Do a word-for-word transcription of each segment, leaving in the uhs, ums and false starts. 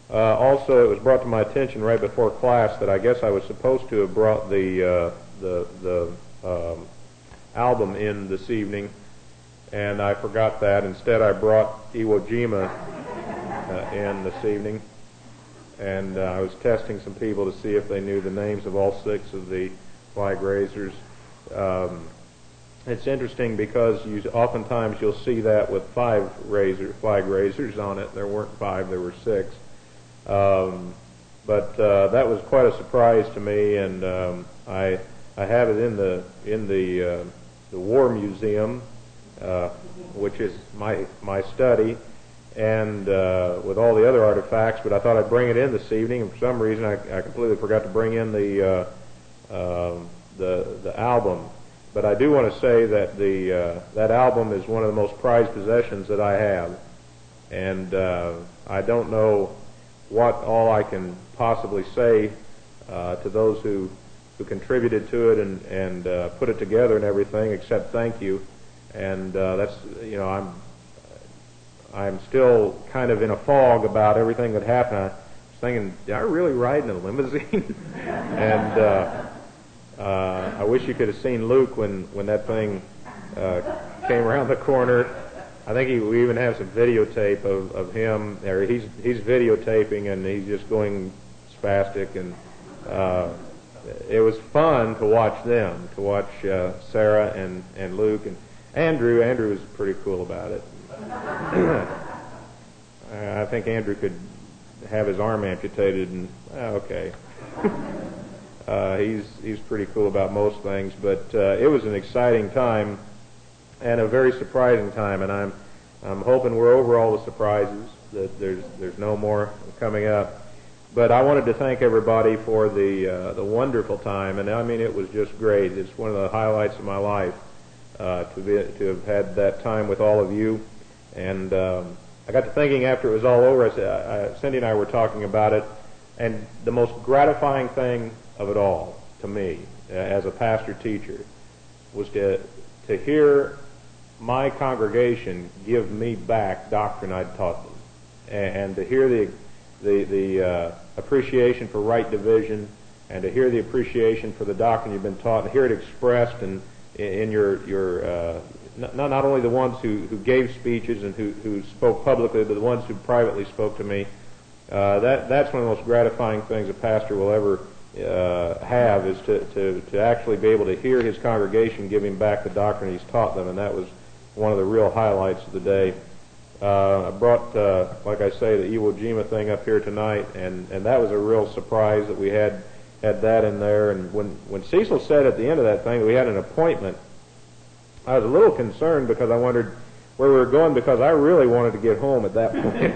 Uh, also, it was brought to my attention right before class that I guess I was supposed to have brought the uh, the the um, album in this evening, and I forgot that. Instead, I brought Iwo Jima uh, in this evening, and uh, I was testing some people to see if they knew the names of all six of the flag raisers. Um, it's interesting because you oftentimes you'll see that with five raiser flag raisers on it. There weren't five; there were six. Um, but uh, that was quite a surprise to me, and um, I I have it in the in the uh, the War Museum, uh, which is my my study, and uh, with all the other artifacts. But I thought I'd bring it in this evening, and for some reason I, I completely forgot to bring in the uh, uh, the the album. But I do want to say that the uh, that album is one of the most prized possessions that I have, and uh, I don't know what all I can possibly say uh, to those who who contributed to it and and uh, put it together and everything, except thank you. And uh, that's you know I'm I'm still kind of in a fog about everything that happened. I was thinking, did I really ride in a limousine? and uh, uh, I wish you could have seen Luke when when that thing uh, came around the corner. I think he, we even have some videotape of, of him. There, he's he's videotaping and he's just going spastic, and uh, it was fun to watch them, to watch uh, Sarah and, and Luke and Andrew. Andrew was pretty cool about it. I think Andrew could have his arm amputated, and uh, okay, uh, he's he's pretty cool about most things. But uh, it was an exciting time. And a very surprising time, and I'm I'm hoping we're over all the surprises, that there's there's no more coming up. But I wanted to thank everybody for the uh, the wonderful time, and I mean it was just great. It's one of the highlights of my life uh, to be to have had that time with all of you. And um, I got to thinking after it was all over. I said, I, Cindy and I were talking about it, and the most gratifying thing of it all to me, uh, as a pastor teacher, was to to hear my congregation give me back doctrine I'd taught them, and, and to hear the the, the uh, appreciation for right division, and to hear the appreciation for the doctrine you've been taught, and hear it expressed in, in your your uh, not not only the ones who, who gave speeches and who, who spoke publicly, but the ones who privately spoke to me. Uh, that that's one of the most gratifying things a pastor will ever uh, have, is to, to to actually be able to hear his congregation give him back the doctrine he's taught them, and that was one of the real highlights of the day. Uh, I brought, uh, like I say, the Iwo Jima thing up here tonight, and, and that was a real surprise that we had had that in there. And when, when Cecil said at the end of that thing that we had an appointment, I was a little concerned because I wondered where we were going, because I really wanted to get home at that point.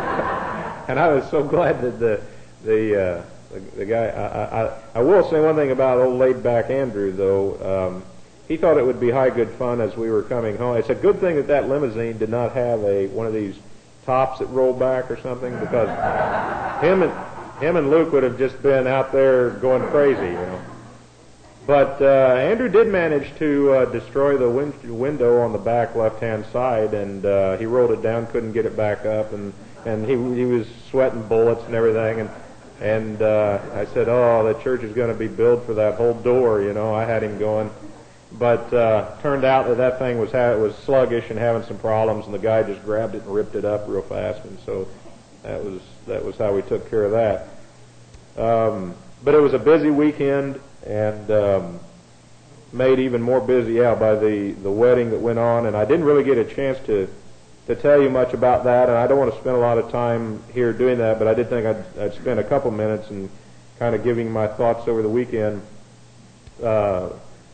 And I was so glad that the the uh, the, the guy. I, I I will say one thing about old laid back Andrew though. Um, He thought it would be high good fun as we were coming home. It's a good thing that that limousine did not have a one of these tops that roll back or something, because him and him and Luke would have just been out there going crazy, you know. But uh, Andrew did manage to uh, destroy the win- window on the back left-hand side, and uh, he rolled it down, couldn't get it back up, and and he he was sweating bullets and everything, and and uh, I said, oh, the church is going to be built for that whole door, you know. I had him going. But uh, turned out that that thing was ha- was sluggish and having some problems, and the guy just grabbed it and ripped it up real fast, and so that was that was how we took care of that. Um, but it was a busy weekend, and um, made even more busy out by the, the wedding that went on, and I didn't really get a chance to to tell you much about that, and I don't want to spend a lot of time here doing that, but I did think I'd, I'd spend a couple minutes and kind of giving my thoughts over the weekend. Uh,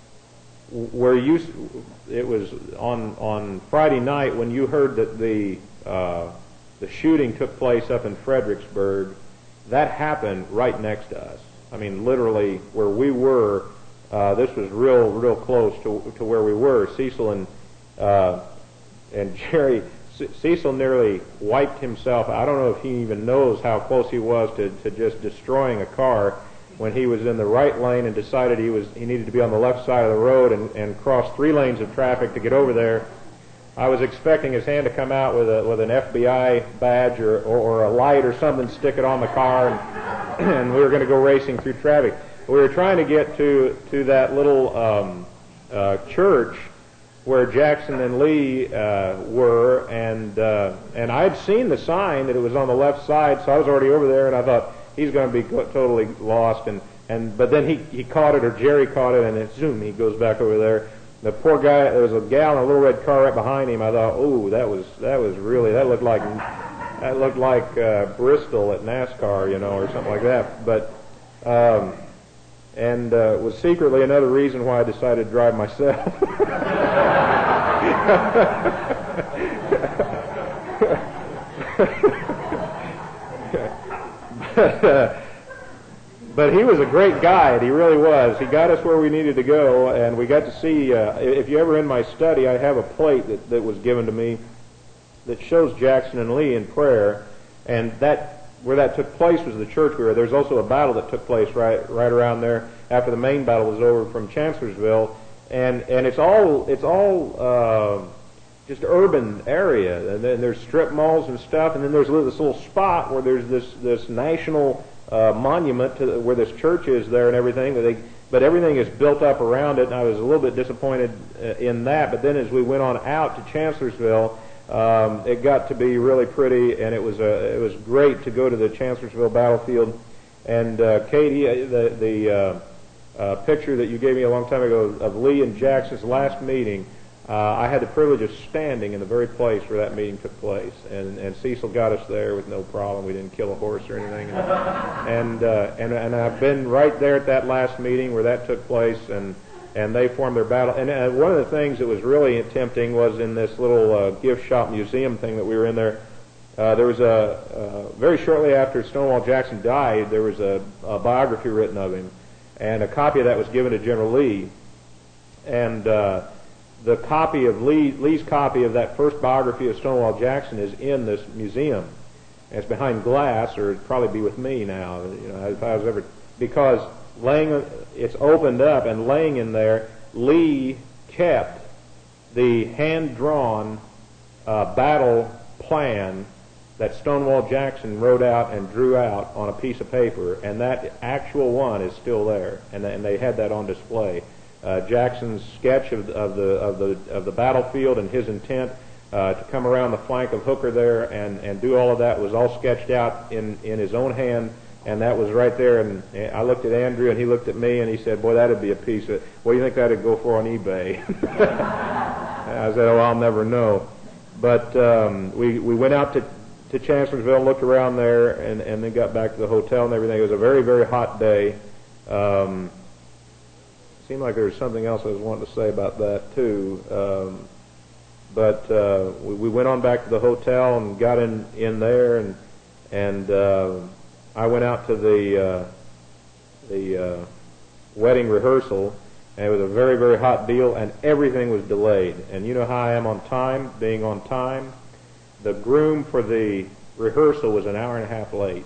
Where you, it was on on Friday night when you heard that the uh, the shooting took place up in Fredericksburg. That happened right next to us. I mean, literally where we were. Uh, this was real, real close to to where we were. Cecil and uh, and Jerry. C- Cecil nearly wiped himself. I don't know if he even knows how close he was to to just destroying a car, when he was in the right lane and decided he was he needed to be on the left side of the road and, and cross three lanes of traffic to get over there. I was expecting his hand to come out with a with an F B I badge or, or, or a light or something, stick it on the car, and, and we were going to go racing through traffic. We were trying to get to to that little um, uh, church where Jackson and Lee uh, were, and uh, and I'd seen the sign that it was on the left side, so I was already over there, and I thought he's going to be co- totally lost, and and but then he he caught it, or Jerry caught it, and then zoom, he goes back over there. The poor guy, there was a gal in a little red car right behind him. I thought, oh, that was that was really that looked like that looked like uh, Bristol at NASCAR, you know, or something like that. But um, and uh, was secretly another reason why I decided to drive myself. but, uh, But he was a great guide. He really was. He got us where we needed to go, and we got to see. Uh, if you're ever in my study, I have a plate that, that was given to me that shows Jackson and Lee in prayer, and that where that took place was the church we were. There's also a battle that took place right right around there after the main battle was over from Chancellorsville, and and it's all it's all uh, just urban area, and then there's strip malls and stuff, and then there's this little spot where there's this this national Uh, monument to the, where this church is there and everything, but, they, but everything is built up around it, and I was a little bit disappointed uh, in that. But then as we went on out to Chancellorsville, um, it got to be really pretty, and it was uh, it was great to go to the Chancellorsville battlefield. And uh, Katie, uh, the the uh, uh, picture that you gave me a long time ago of Lee and Jackson's last meeting, Uh, I had the privilege of standing in the very place where that meeting took place, and, and Cecil got us there with no problem. We didn't kill a horse or anything, and and, uh, and and I've been right there at that last meeting where that took place, and and they formed their battle. And uh, one of the things that was really tempting was in this little uh, gift shop museum thing that we were in there. Uh, there was a uh, very shortly after Stonewall Jackson died, there was a, a biography written of him, and a copy of that was given to General Lee, and. Uh, The copy of Lee, Lee's copy of that first biography of Stonewall Jackson is in this museum. It's behind glass, or it'd probably be with me now. You know, if I was ever because laying, it's opened up, and laying in there, Lee kept the hand-drawn uh, battle plan that Stonewall Jackson wrote out and drew out on a piece of paper, and that actual one is still there, and, and they had that on display. Uh, Jackson's sketch of, of the of the of the battlefield and his intent uh, to come around the flank of Hooker there and, and do all of that was all sketched out in, in his own hand, and that was right there. And I looked at Andrew, and he looked at me, and he said, "Boy, that'd be a piece of. What do you think that'd go for on eBay?" I said, "Oh, I'll never know." But um, we we went out to to Chancellorsville and looked around there, and and then got back to the hotel and everything. It was a very very hot day. Um, Seemed like there was something else I was wanting to say about that too, um, but uh, we, we went on back to the hotel and got in, in there, and and uh, I went out to the uh, the uh, wedding rehearsal, and it was a very very hot deal, and everything was delayed. And you know how I am on time, being on time. The groom for the rehearsal was an hour and a half late,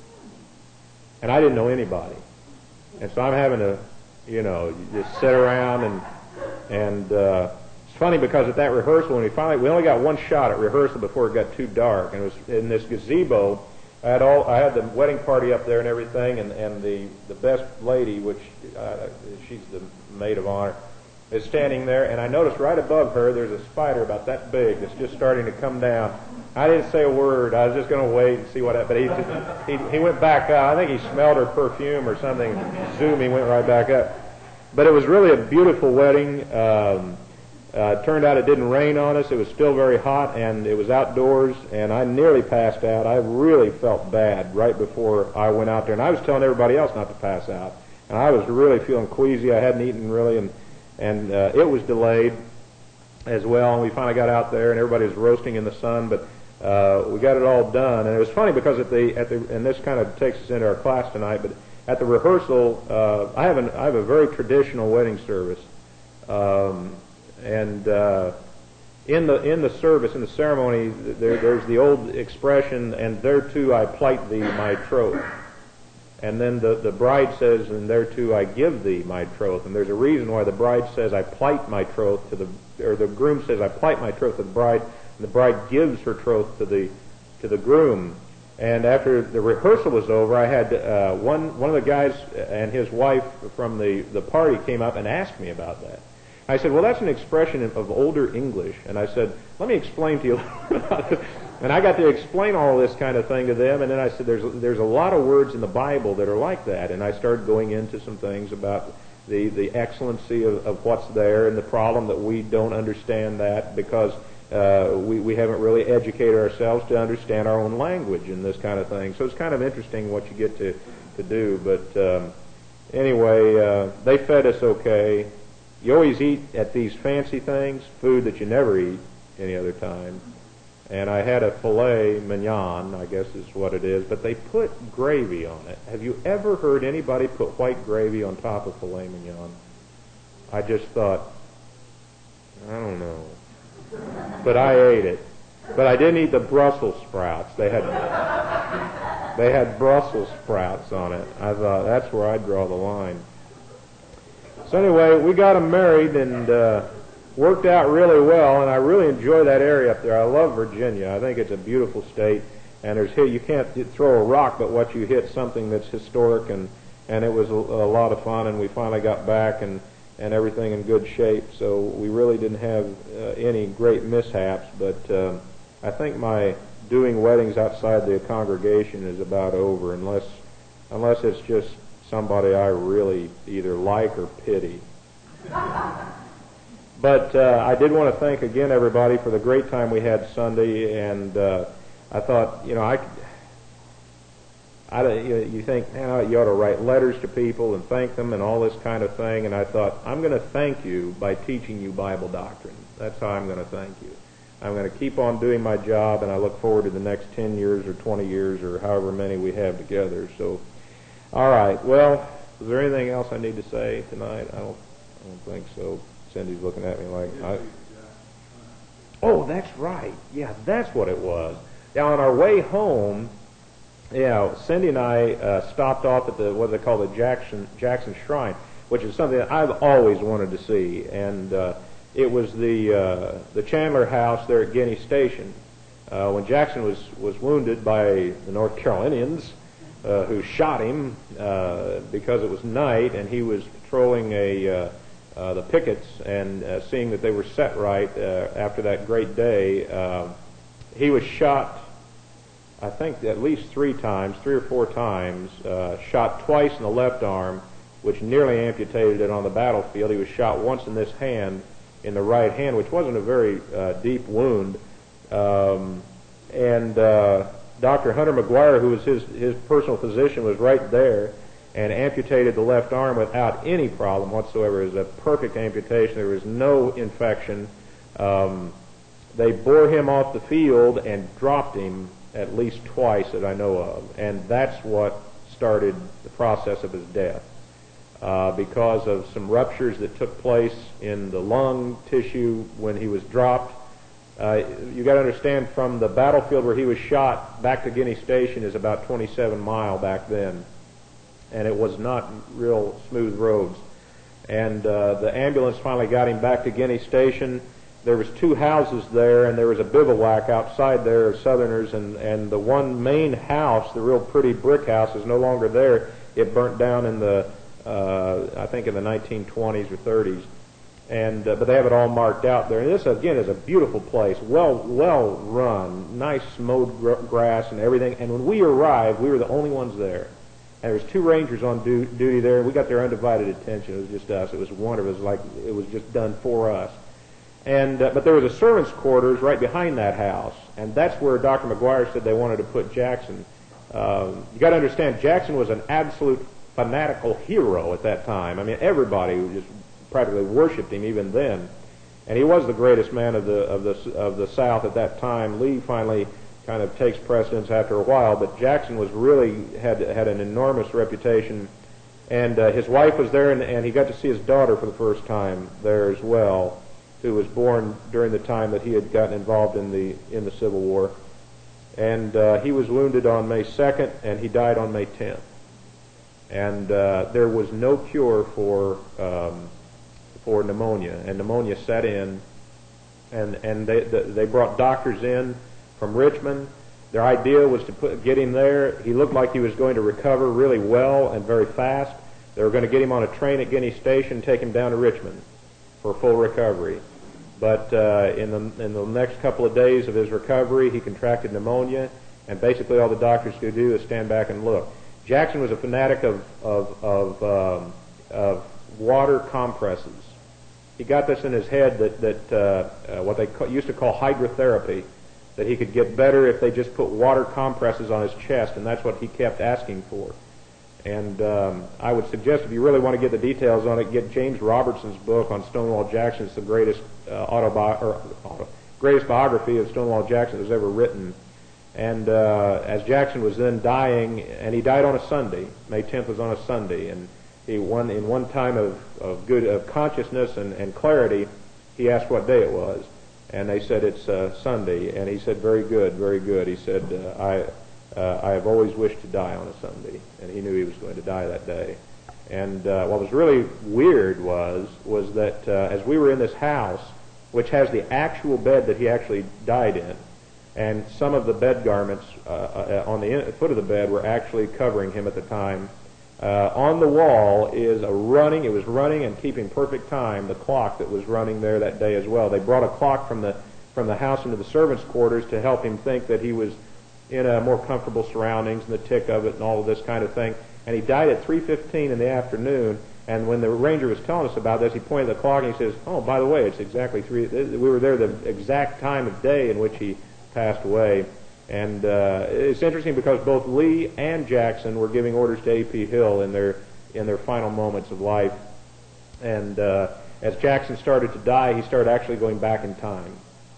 and I didn't know anybody, and so I'm having to. You know, you just sit around and and uh, it's funny because at that rehearsal, when we finally we only got one shot at rehearsal before it got too dark, and it was in this gazebo. I had all I had the wedding party up there and everything, and and the the best lady, which uh, she's the maid of honor, is standing there, and I noticed right above her there's a spider about that big that's just starting to come down. I didn't say a word. I was just going to wait and see what happened. But he, he he went back up. I think he smelled her perfume or something. Zoom, he went right back up. But it was really a beautiful wedding. Um, uh, turned out it didn't rain on us. It was still very hot, and it was outdoors, and I nearly passed out. I really felt bad right before I went out there, and I was telling everybody else not to pass out. And I was really feeling queasy. I hadn't eaten really, and, and uh, it was delayed as well. And we finally got out there, and everybody was roasting in the sun, but Uh, we got it all done, and it was funny because at the at the and this kind of takes us into our class tonight. But at the rehearsal, uh, I have an I have a very traditional wedding service, um, and uh, in the in the service in the ceremony, there, there's the old expression, and thereto I plight thee my troth. And then the, the bride says, and thereto I give thee my troth. And there's a reason why the bride says, I plight my troth to the, or the groom says, I plight my troth to the bride, and the bride gives her troth to the, to the groom. And after the rehearsal was over, I had uh, one one of the guys and his wife from the, the party came up and asked me about that. I said, well, that's an expression of older English. And I said, let me explain to you a little bit about it. And I got to explain all this kind of thing to them. And then I said, there's there's a lot of words in the Bible that are like that. And I started going into some things about the, the excellency of, of what's there and the problem that we don't understand that because uh, we, we haven't really educated ourselves to understand our own language and this kind of thing. So it's kind of interesting what you get to, to do. But um, anyway, uh, they fed us okay. You always eat at these fancy things, food that you never eat any other time. And I had a filet mignon, I guess is what it is, but they put gravy on it. Have you ever heard anybody put white gravy on top of filet mignon? I just thought, I don't know. But I ate it. But I didn't eat the Brussels sprouts. They had they had Brussels sprouts on it. I thought, that's where I draw the line. So anyway, we got them married and uh, worked out really well, and I really enjoy that area up there. I love Virginia. I think it's a beautiful state, and there's here you can't throw a rock, but what you hit something that's historic, and and it was a, a lot of fun. And we finally got back and and everything in good shape. So we really didn't have uh, any great mishaps, but uh, I think my doing weddings outside the congregation is about over, unless unless it's just somebody I really either like or pity. But uh, I did want to thank again everybody for the great time we had Sunday, and uh, I thought, you know, I, I you, you think, man, you ought to write letters to people and thank them and all this kind of thing, and I thought, I'm going to thank you by teaching you Bible doctrine. That's how I'm going to thank you. I'm going to keep on doing my job, and I look forward to the next ten years or twenty years or however many we have together. So, all right. Well, is there anything else I need to say tonight? I don't, I don't think so. Cindy's looking at me like, I... oh, that's right. Yeah, that's what it was. Now, on our way home, you know, Cindy and I uh, stopped off at the what they call the Jackson Jackson Shrine, which is something that I've always wanted to see, and uh, it was the uh, the Chandler House there at Guinea Station. Uh, when Jackson was was wounded by the North Carolinians, uh, who shot him uh, because it was night, and he was patrolling a uh, uh, the pickets and uh, seeing that they were set right uh, after that great day. Uh, he was shot, I think, at least three times, three or four times, uh, shot twice in the left arm, which nearly amputated it on the battlefield. He was shot once in this hand, in the right hand, which wasn't a very uh, deep wound. Um, and uh, Doctor Hunter McGuire, who was his, his personal physician, was right there and amputated the left arm without any problem whatsoever. It was a perfect amputation. There was no infection. Um, they bore him off the field and dropped him at least twice that I know of, and that's what started the process of his death. Uh, because of some ruptures that took place in the lung tissue when he was dropped. Uh, you got to understand, from the battlefield where he was shot back to Guinea Station is about twenty-seven mile back then, and it was not real smooth roads. And uh, the ambulance finally got him back to Guinea Station. There was two houses there, and there was a bivouac outside there of Southerners, and, and the one main house, the real pretty brick house, is no longer there. It burnt down in the Uh, I think in the nineteen twenties or thirties, and uh, but they have it all marked out there. And this again is a beautiful place, well well run, nice mowed gr- grass and everything. And when we arrived, we were the only ones there. And there was two rangers on du- duty there, and we got their undivided attention. It was just us. It was wonderful. It was like it was just done for us. And uh, but there was a servants' quarters right behind that house, and that's where Doctor McGuire said they wanted to put Jackson. Uh, you got to understand, Jackson was an absolute fanatical hero at that time. I mean, everybody just practically worshipped him even then, and he was the greatest man of the of the of the South at that time. Lee finally kind of takes precedence after a while, but Jackson was really had had an enormous reputation, and uh, his wife was there, and, and he got to see his daughter for the first time there as well, who was born during the time that he had gotten involved in the in the Civil War, and uh, he was wounded on May second, and he died on May tenth. and uh, there was no cure for um, for pneumonia, and pneumonia set in, and and they they brought doctors in from Richmond. Their idea was to put, get him there. He looked like he was going to recover really well and very fast. They were going to get him on a train at Guinea Station and take him down to Richmond for full recovery. But uh, in the in the next couple of days of his recovery, he contracted pneumonia, and basically all the doctors could do is stand back and look. Jackson was a fanatic of of of, um, of water compresses. He got this in his head that that uh, uh, what they ca- used to call hydrotherapy, that he could get better if they just put water compresses on his chest, and that's what he kept asking for. And um, I would suggest, if you really want to get the details on it, get James Robertson's book on Stonewall Jackson. It's the greatest uh, autobi- or auto, greatest biography of Stonewall Jackson that was ever written. And uh, as Jackson was then dying, and he died on a Sunday, May tenth was on a Sunday, and he one in one time of, of good of consciousness and, and clarity, he asked what day it was, and they said it's uh, Sunday, and he said, very good, very good. He said, uh, I. Uh, I have always wished to die on a Sunday, and he knew he was going to die that day. And uh, what was really weird was was that uh, as we were in this house, which has the actual bed that he actually died in, and some of the bed garments uh, uh, on the in- foot of the bed were actually covering him at the time. Uh, on the wall is a running, it was running and keeping perfect time, the clock that was running there that day as well. They brought a clock from the from the house into the servants' quarters to help him think that he was in a more comfortable surroundings and the tick of it and all of this kind of thing. And he died at three fifteen in the afternoon, and when the ranger was telling us about this, he pointed at the clock and he says, oh, by the way, it's exactly three, we were there the exact time of day in which he passed away. And uh, it's interesting because both Lee and Jackson were giving orders to A P Hill in their in their final moments of life. And uh, as Jackson started to die, he started actually going back in time.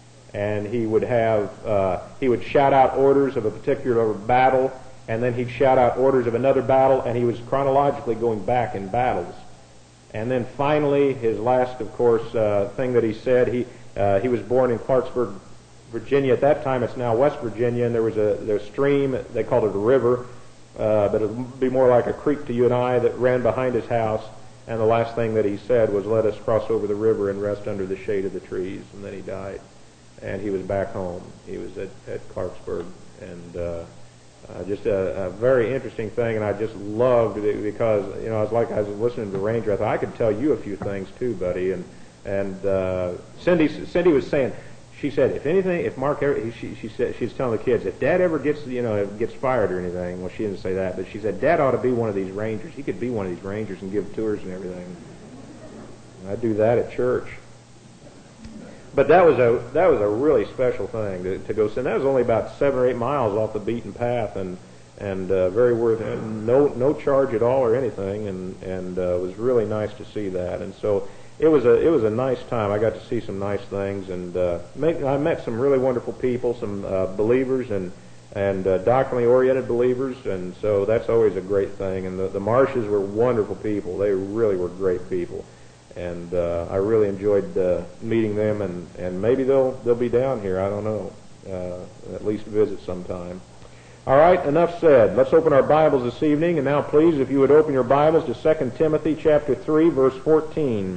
And he would have, uh, he would shout out orders of a particular battle, and then he'd shout out orders of another battle, and he was chronologically going back in battles. And then finally, his last, of course, uh, thing that he said, he uh, he was born in Clarksburg, Virginia. At that time, it's now West Virginia, and there was a there's a stream, they called it a river, uh, but it would be more like a creek to you and I, that ran behind his house. And the last thing that he said was, let us cross over the river and rest under the shade of the trees. And then he died. And he was back home. He was at, at Clarksburg, and uh, uh, just a, a very interesting thing. And I just loved it because, you know, I was like I was listening to the ranger. I thought I could tell you a few things too, buddy. And and uh, Cindy Cindy was saying, she said, if anything, if Mark ever, she she said she's telling the kids, if Dad ever gets you know gets fired or anything. Well, she didn't say that, but she said Dad ought to be one of these rangers. He could be one of these rangers and give tours and everything. And I do that at church. But that was a that was a really special thing to, to go see. And that was only about seven or eight miles off the beaten path, and and uh, very worth it. No no charge at all or anything, and and uh, it was really nice to see that. And so it was a it was a nice time. I got to see some nice things, and uh, make, I met some really wonderful people, some uh, believers and and uh, doctrinally oriented believers, and so that's always a great thing. And the, the Marshes were wonderful people. They really were great people. And uh, I really enjoyed uh, meeting them, and, and maybe they'll they'll be down here. I don't know. Uh, at least visit sometime. All right, enough said. Let's open our Bibles this evening, and now, please, if you would open your Bibles to Second Timothy chapter three, verse fourteen,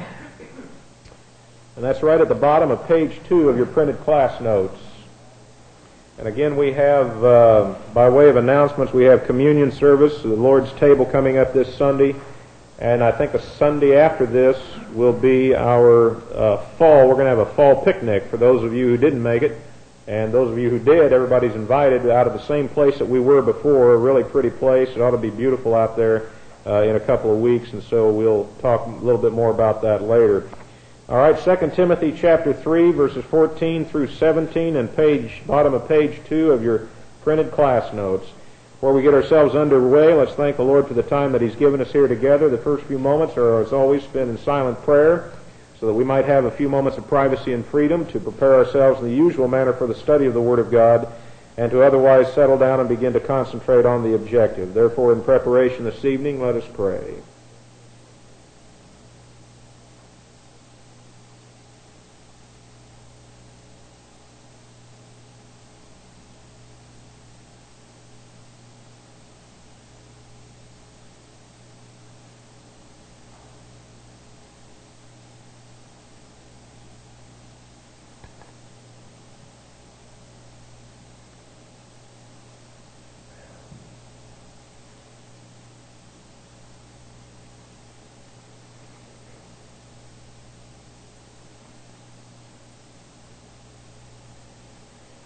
and that's right at the bottom of page two of your printed class notes. And again, we have, uh, by way of announcements, we have communion service, the Lord's table coming up this Sunday. And I think a Sunday after this will be our uh, fall. We're going to have a fall picnic for those of you who didn't make it. And those of you who did, everybody's invited out of the same place that we were before, a really pretty place. It ought to be beautiful out there uh, in a couple of weeks, and so we'll talk a little bit more about that later. All right, Second Timothy chapter three, verses fourteen through seventeen, and page bottom of page two of your printed class notes. Before we get ourselves underway, let's thank the Lord for the time that He's given us here together. The first few moments are, as always, spent in silent prayer, so that we might have a few moments of privacy and freedom to prepare ourselves in the usual manner for the study of the Word of God, and to otherwise settle down and begin to concentrate on the objective. Therefore, in preparation this evening, let us pray.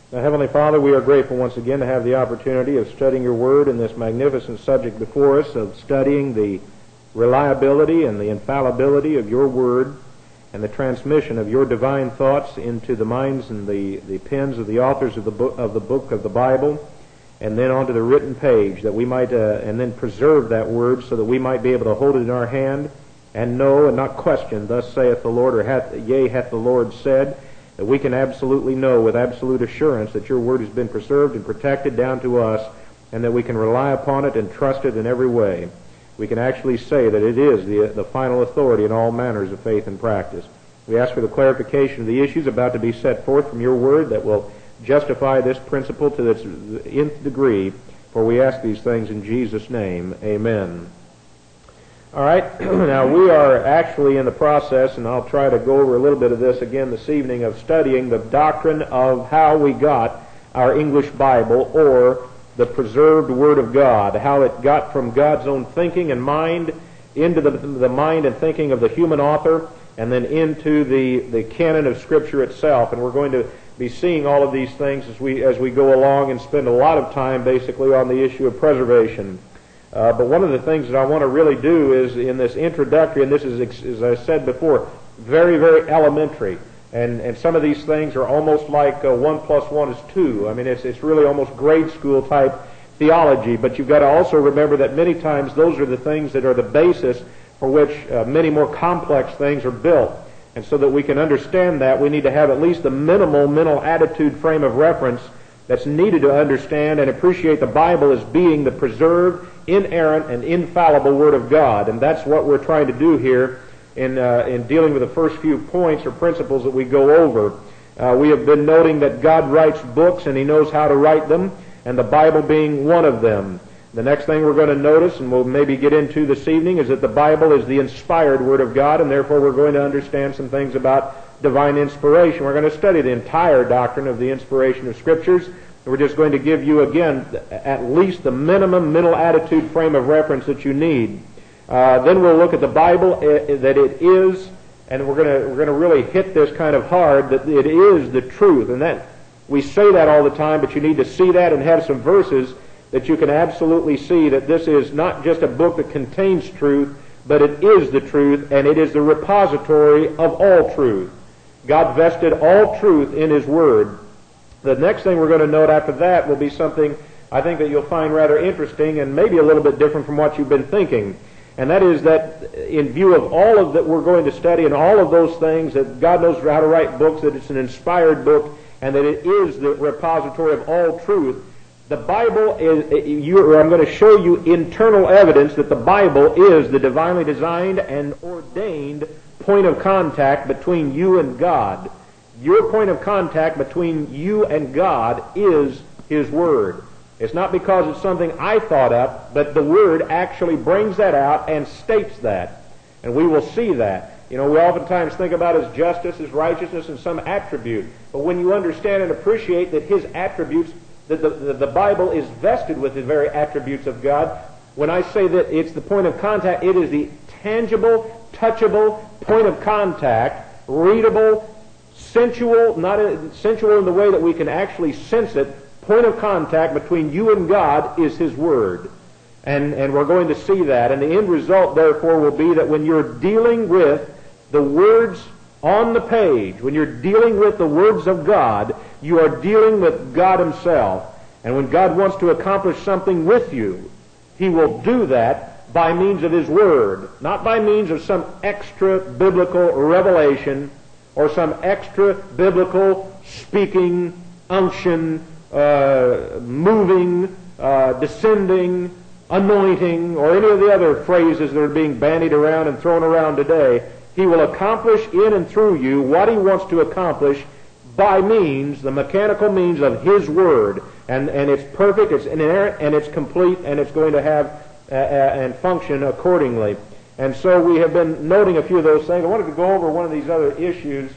Now, Heavenly Father, we are grateful once again to have the opportunity of studying your Word in this magnificent subject before us, of studying the reliability and the infallibility of your Word and the transmission of your divine thoughts into the minds and the, the pens of the authors of the book of the book of the Bible, and then onto the written page, that we might, uh, and then preserve that Word so that we might be able to hold it in our hand and know and not question, thus saith the Lord, or hath, yea, hath the Lord said, that we can absolutely know with absolute assurance that your Word has been preserved and protected down to us, and that we can rely upon it and trust it in every way. We can actually say that it is the, the final authority in all manners of faith and practice. We ask for the clarification of the issues about to be set forth from your Word that will justify this principle to its nth degree, for we ask these things in Jesus' name. Amen. All right, now we are actually in the process, and I'll try to go over a little bit of this again this evening, of studying the doctrine of how we got our English Bible, or the preserved Word of God, how it got from God's own thinking and mind into the, the mind and thinking of the human author, and then into the, the canon of Scripture itself. And we're going to be seeing all of these things as we, as we go along, and spend a lot of time basically on the issue of preservation. Uh, but one of the things that I want to really do is in this introductory, and this is, as I said before, very, very elementary. And, and some of these things are almost like uh, one plus one is two. I mean, it's, it's really almost grade school type theology. But you've got to also remember that many times those are the things that are the basis for which uh, many more complex things are built. And so that we can understand that, we need to have at least the minimal mental attitude frame of reference that's needed to understand and appreciate the Bible as being the preserved, inerrant, and infallible Word of God. And that's what we're trying to do here in uh, in dealing with the first few points or principles that we go over. Uh, we have been noting that God writes books, and He knows how to write them, and the Bible being one of them. The next thing we're going to notice, and we'll maybe get into this evening, is that the Bible is the inspired Word of God, and therefore we're going to understand some things about divine inspiration. We're going to study the entire doctrine of the inspiration of Scriptures. We're just going to give you, again, at least the minimum mental attitude frame of reference that you need. Uh, then we'll look at the Bible, uh, that it is, and we're going to we're going to really hit this kind of hard, that it is the truth. And that we say that all the time, but you need to see that and have some verses that you can absolutely see that this is not just a book that contains truth, but it is the truth, and it is the repository of all truth. God vested all truth in His Word. The next thing we're going to note after that will be something I think that you'll find rather interesting and maybe a little bit different from what you've been thinking. And that is that in view of all of that we're going to study and all of those things, that God knows how to write books, that it's an inspired book, and that it is the repository of all truth, the Bible is, you, or I'm going to show you internal evidence that the Bible is the divinely designed and ordained point of contact between you and God. Your point of contact between you and God is His Word. It's not because it's something I thought up, but the Word actually brings that out and states that. And we will see that. You know, we oftentimes think about His justice, His righteousness, and some attribute. But when you understand and appreciate that His attributes, that the, the, the Bible is vested with the very attributes of God, when I say that it's the point of contact, it is the tangible, touchable point of contact, readable, sensual, not a, sensual in the way that we can actually sense it, point of contact between you and God is His Word. And, and we're going to see that. And the end result, therefore, will be that when you're dealing with the words on the page, when you're dealing with the words of God, you are dealing with God Himself. And when God wants to accomplish something with you, He will do that by means of His Word, not by means of some extra biblical revelation or some extra biblical speaking, unction, uh, moving, uh, descending, anointing, or any of the other phrases that are being bandied around and thrown around today. He will accomplish in and through you what He wants to accomplish by means, the mechanical means of His Word. And, and it's perfect, it's inerrant, and it's complete, and it's going to have uh, uh, and function accordingly. And so we have been noting a few of those things. I wanted to go over one of these other issues,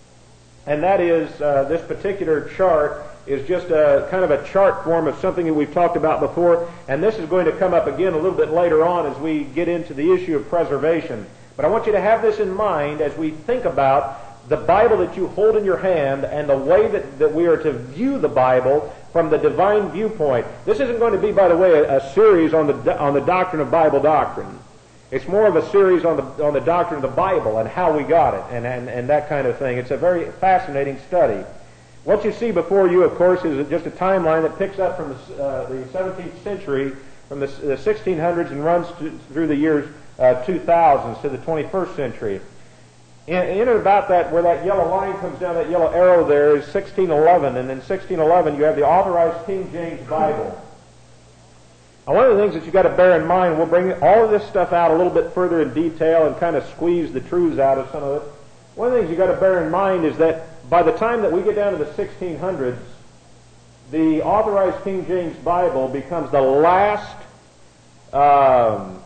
and that is uh, this particular chart is just a kind of a chart form of something that we've talked about before, and this is going to come up again a little bit later on as we get into the issue of preservation. But I want you to have this in mind as we think about the Bible that you hold in your hand and the way that, that we are to view the Bible from the divine viewpoint. This isn't going to be, by the way, a, a series on the on the doctrine of Bible doctrine. It's more of a series on the on the doctrine of the Bible and how we got it and, and, and that kind of thing. It's a very fascinating study. What you see before you, of course, is just a timeline that picks up from the, uh, the seventeenth century, from the, the sixteen hundreds, and runs to, through the years uh, two thousands to the twenty-first century. In, in and about that, where that yellow line comes down, that yellow arrow there is sixteen eleven, and in sixteen eleven you have the Authorized King James Bible. Now, one of the things that you've got to bear in mind, we'll bring all of this stuff out a little bit further in detail and kind of squeeze the truths out of some of it. One of the things you've got to bear in mind is that by the time that we get down to the sixteen hundreds, the Authorized King James Bible becomes the last um,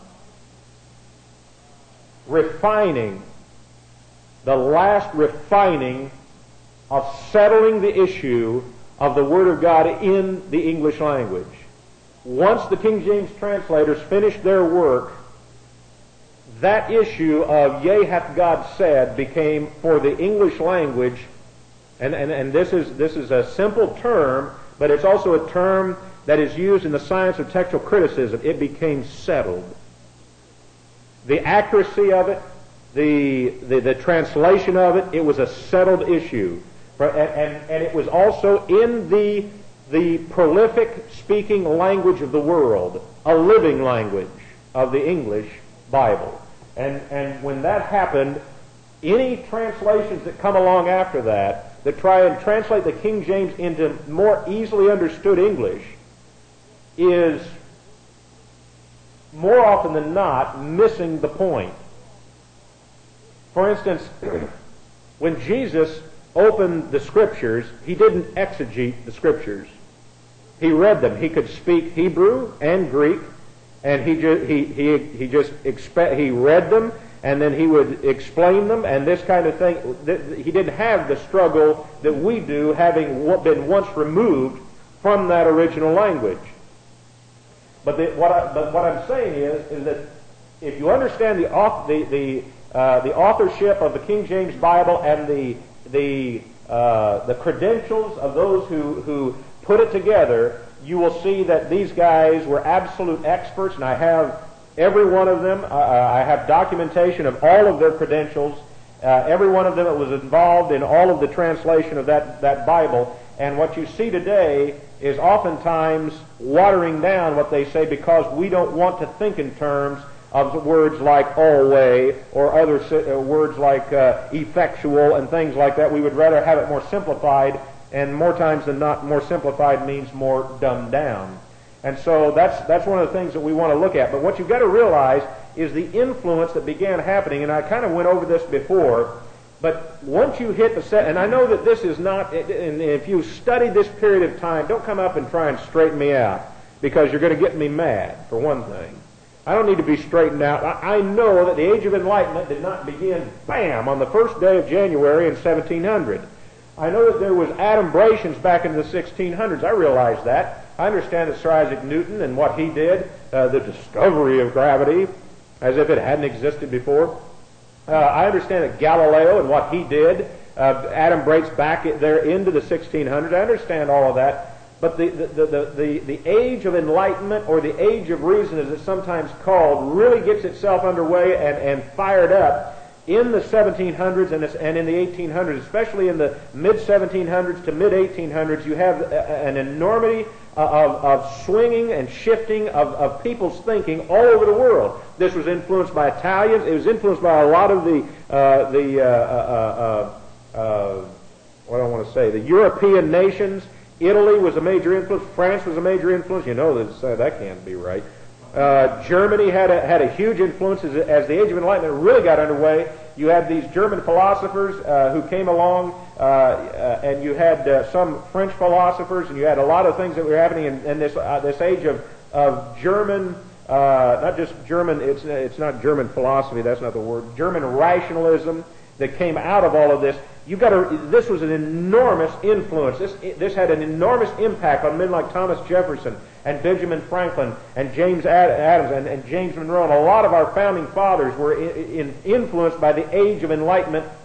refining, the last refining of settling the issue of the Word of God in the English language. Once the King James translators finished their work, that issue of yea hath God said became for the English language, and, and, and this is this is a simple term, but it's also a term that is used in the science of textual criticism. It became settled. The accuracy of it, the the, the translation of it, it was a settled issue. And, and, and it was also in the the prolific speaking language of the world, a living language of the English Bible. And, and when that happened, any translations that come along after that, that try and translate the King James into more easily understood English, is more often than not missing the point. For instance, when Jesus opened the Scriptures, he didn't exegete the Scriptures. He read them. He could speak Hebrew and Greek, and he just he he he just expe- he read them, and then he would explain them, and this kind of thing. He didn't have the struggle that we do, having been once removed from that original language. But the, what I, but what I'm saying is is that if you understand the the the uh, the authorship of the King James Bible and the the uh, the credentials of those who who put it together, you will see that these guys were absolute experts, and I have every one of them. Uh, I have documentation of all of their credentials. Uh, every one of them that was involved in all of the translation of that, that Bible. And what you see today is oftentimes watering down what they say because we don't want to think in terms of words like always or other uh, words like uh, effectual and things like that. We would rather have it more simplified. And more times than not, more simplified means more dumbed down. And so that's that's one of the things that we want to look at. But what you've got to realize is the influence that began happening, and I kind of went over this before, but once you hit the set, and I know that this is not, and if you study this period of time, don't come up and try and straighten me out, because you're going to get me mad, for one thing. I don't need to be straightened out. I, I know that the Age of Enlightenment did not begin, bam, on the first day of January in seventeen hundred. I know that there was adumbrations back in the sixteen hundreds. I realize that. I understand that Sir Isaac Newton and what he did, uh, the discovery of gravity, as if it hadn't existed before. Uh, I understand that Galileo and what he did uh, adumbrates back there into the sixteen hundreds. I understand all of that. But the, the, the, the, the age of enlightenment, or the age of reason as it's sometimes called, really gets itself underway and, and fired up in the seventeen hundreds and, and in the eighteen hundreds, especially in the mid seventeen hundreds to mid eighteen hundreds. You have an enormity of, of swinging and shifting of, of people's thinking all over the world. This was influenced by Italians. It was influenced by a lot of the uh, the uh, uh, uh, uh, what do I want to say? The European nations. Italy was a major influence. France was a major influence. You know that uh, that can't be right. Uh, Germany had a, had a huge influence as, as the Age of Enlightenment really got underway. You had these German philosophers uh, who came along, uh, uh, and you had uh, some French philosophers, and you had a lot of things that were happening in, in this uh, this age of of German, uh, not just German. It's it's not German philosophy. That's not the word. German rationalism that came out of all of this. You got to. This was an enormous influence. This this had an enormous impact on men like Thomas Jefferson and Benjamin Franklin and James Adams and, and James Monroe, and a lot of our founding fathers were in, in, influenced by the Age of Enlightenment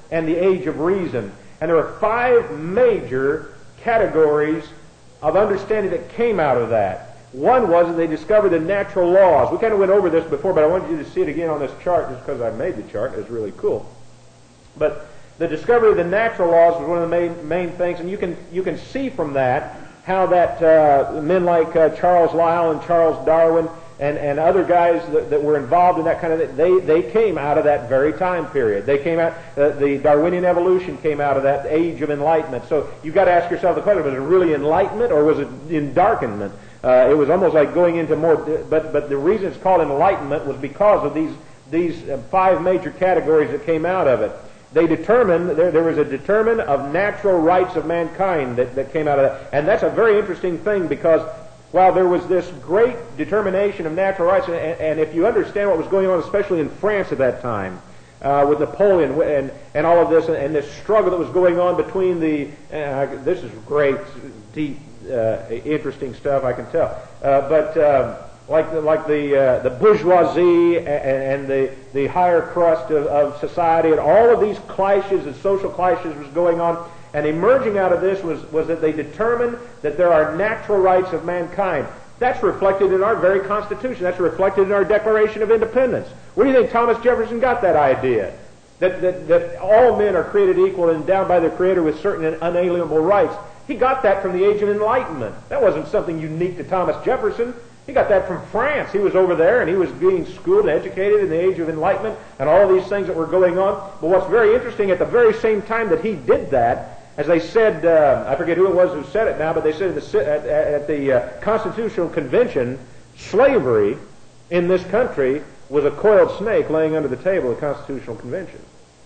and the age of reason. And there are five major categories of understanding that came out of that. One was that they discovered the natural laws. We kind of went over this before, but I wanted you to see it again on this chart just because I made the chart. It's really cool. But the discovery of the natural laws was one of the main, main things, and you can, you can see from that how that uh, men like uh, Charles Lyell and Charles Darwin and, and other guys that, that were involved in that kind of thing, they, they came out of that very time period. They came out, uh, the Darwinian evolution came out of that age of enlightenment. So you've got to ask yourself the question, was it really enlightenment or was it endarkenment? Uh, it was almost like going into more, but, but the reason it's called enlightenment was because of these, these five major categories that came out of it. They determined, there, there was a determined of natural rights of mankind that, that came out of that. And that's a very interesting thing because while there was this great determination of natural rights, and, and if you understand what was going on, especially in France at that time, uh, with Napoleon and, and all of this, and, and this struggle that was going on between the, uh, this is great, deep, uh, interesting stuff, I can tell. Uh, but, uh, like the, like the, uh, the bourgeoisie and, and the, the higher crust of, of society, and all of these clashes and social clashes was going on. And emerging out of this was, was that they determined that there are natural rights of mankind. That's reflected in our very Constitution. That's reflected in our Declaration of Independence. Where do you think Thomas Jefferson got that idea? That, that, that all men are created equal and endowed by their Creator with certain unalienable rights. He got that from the Age of Enlightenment. That wasn't something unique to Thomas Jefferson. He got that from France. He was over there and he was being schooled and educated in the Age of Enlightenment and all these things that were going on. But what's very interesting, at the very same time that he did that, as they said, uh, I forget who it was who said it now, but they said at the, at, at the uh, Constitutional Convention, slavery in this country was a coiled snake laying under the table of the Constitutional Convention.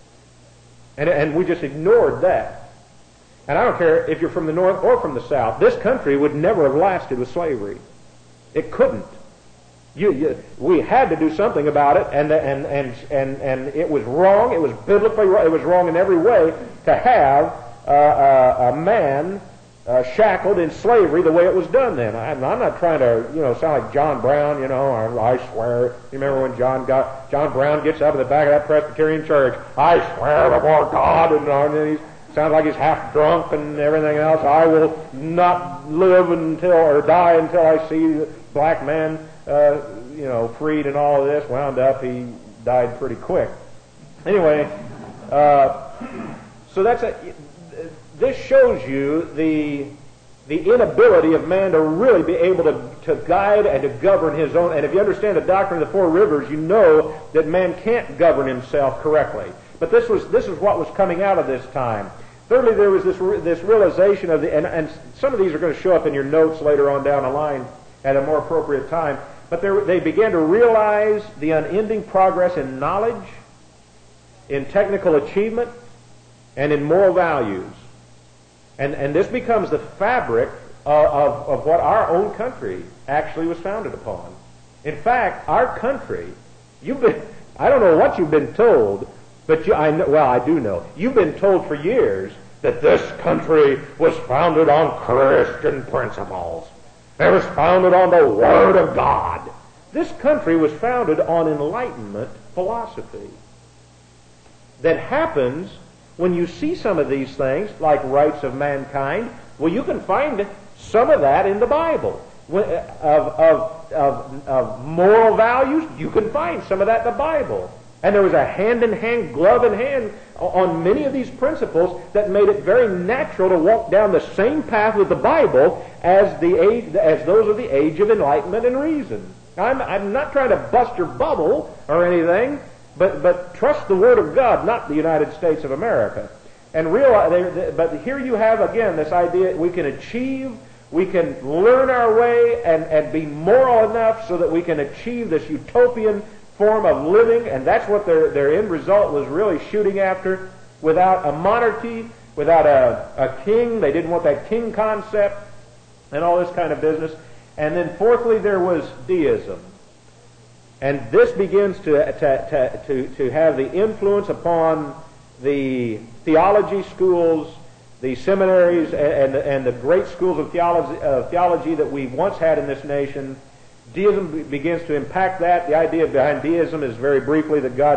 And, and we just ignored that. And I don't care if you're from the North or from the South, this country would never have lasted with slavery. It couldn't. You, you, we had to do something about it, and and and and and it was wrong. It was biblically wrong. It was wrong in every way to have uh, a, a man uh, shackled in slavery the way it was done. Then I'm, I'm not trying to you know sound like John Brown. You know, or I swear. You remember when John got John Brown gets up in the back of that Presbyterian church? I swear before God, and, and he's. Sounds like he's half drunk and everything else. I will not live until or die until I see the black man, uh, you know, freed and all of this. Wound up, he died pretty quick. Anyway, uh, so that's a. This shows you the the inability of man to really be able to to guide and to govern his own. And if you understand the doctrine of the four rivers, you know that man can't govern himself correctly. But this was this is what was coming out of this time. Thirdly, there was this this realization of the, and, and some of these are going to show up in your notes later on down the line at a more appropriate time. But there, they began to realize the unending progress in knowledge, in technical achievement, and in moral values. And and this becomes the fabric of, of, of what our own country actually was founded upon. In fact, our country, you've been, I don't know what you've been told, but you, I know, well, I do know. You've been told for years that this country was founded on Christian principles. It was founded on the Word of God. This country was founded on Enlightenment philosophy. That happens when you see some of these things, like rights of mankind. Well, you can find some of that in the Bible. Of, of, of, of moral values, you can find some of that in the Bible. And there was a hand-in-hand, glove-in-hand on many of these principles that made it very natural to walk down the same path with the Bible as the age, as those of the age of enlightenment and reason. I'm, I'm not trying to bust your bubble or anything, but, but trust the Word of God, not the United States of America. And realize, they, they, but here you have again this idea we can achieve, we can learn our way and, and be moral enough so that we can achieve this utopian form of living, and that's what their, their end result was really shooting after, without a monarchy, without a, a king. They didn't want that king concept and all this kind of business. And then fourthly, there was deism. And this begins to, to, to, to have the influence upon the theology schools, the seminaries, and, and, and the great schools of theology, uh, theology that we once had in this nation. Deism begins to impact that. The idea behind deism is very briefly that God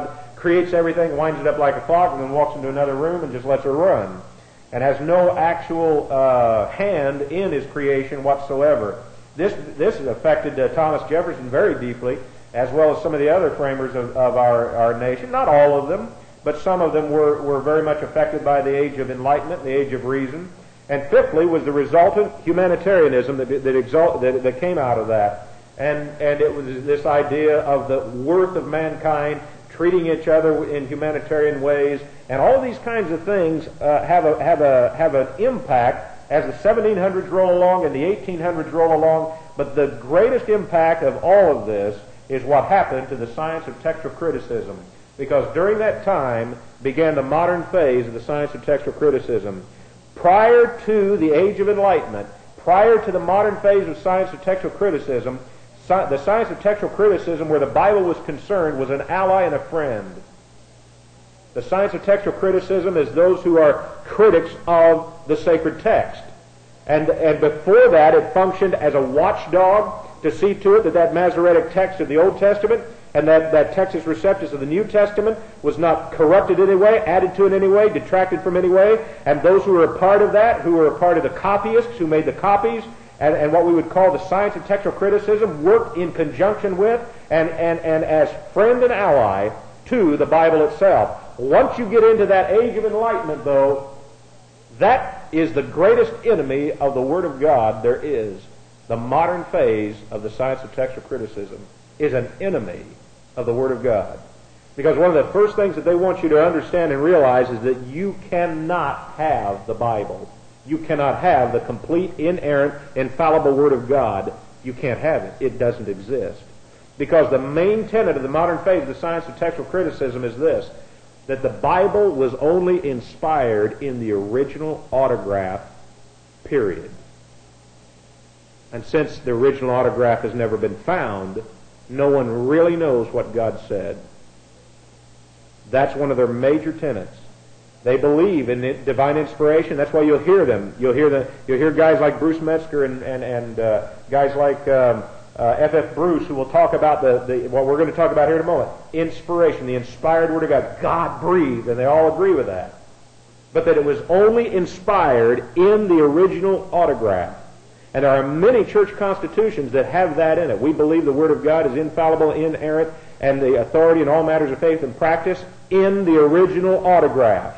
creates everything, winds it up like a clock, and then walks into another room and just lets her run, and has no actual uh, hand in his creation whatsoever. This this has affected uh, Thomas Jefferson very deeply, as well as some of the other framers of, of our, our nation. Not all of them, but some of them were, were very much affected by the age of enlightenment, the age of reason. And fifthly was the resultant humanitarianism that that, exalt, that, that came out of that. And, and it was this idea of the worth of mankind, treating each other in humanitarian ways, and all these kinds of things uh, have a have a have an impact as the seventeen hundreds roll along and the eighteen hundreds roll along. But the greatest impact of all of this is what happened to the science of textual criticism, because during that time began the modern phase of the science of textual criticism. Prior to the Age of Enlightenment, prior to the modern phase of science of textual criticism, the science of textual criticism, where the Bible was concerned, was an ally and a friend. The science of textual criticism is those who are critics of the sacred text. And, and before that, it functioned as a watchdog to see to it that that Masoretic text of the Old Testament and that, that Textus Receptus of the New Testament was not corrupted in any way, added to in any way, detracted from any way. And those who were a part of that, who were a part of the copyists, who made the copies, and, and what we would call the science of textual criticism, worked in conjunction with and, and, and as friend and ally to the Bible itself. Once you get into that age of enlightenment, though, that is the greatest enemy of the Word of God there is. The modern phase of the science of textual criticism is an enemy of the Word of God. Because one of the first things that they want you to understand and realize is that you cannot have the Bible. You cannot have the complete, inerrant, infallible Word of God. You can't have it. It doesn't exist. Because the main tenet of the modern phase of the science of textual criticism is this, that the Bible was only inspired in the original autograph, period. And since the original autograph has never been found, no one really knows what God said. That's one of their major tenets. They believe in divine inspiration. That's why you'll hear them. You'll hear the, you'll hear guys like Bruce Metzger and and, and uh, guys like um, uh, F F Bruce, who will talk about the, the what we're going to talk about here in a moment. Inspiration, the inspired Word of God. God breathed, and they all agree with that. But that it was only inspired in the original autograph. And there are many church constitutions that have that in it. We believe the Word of God is infallible, inerrant, and the authority in all matters of faith and practice in the original autographs.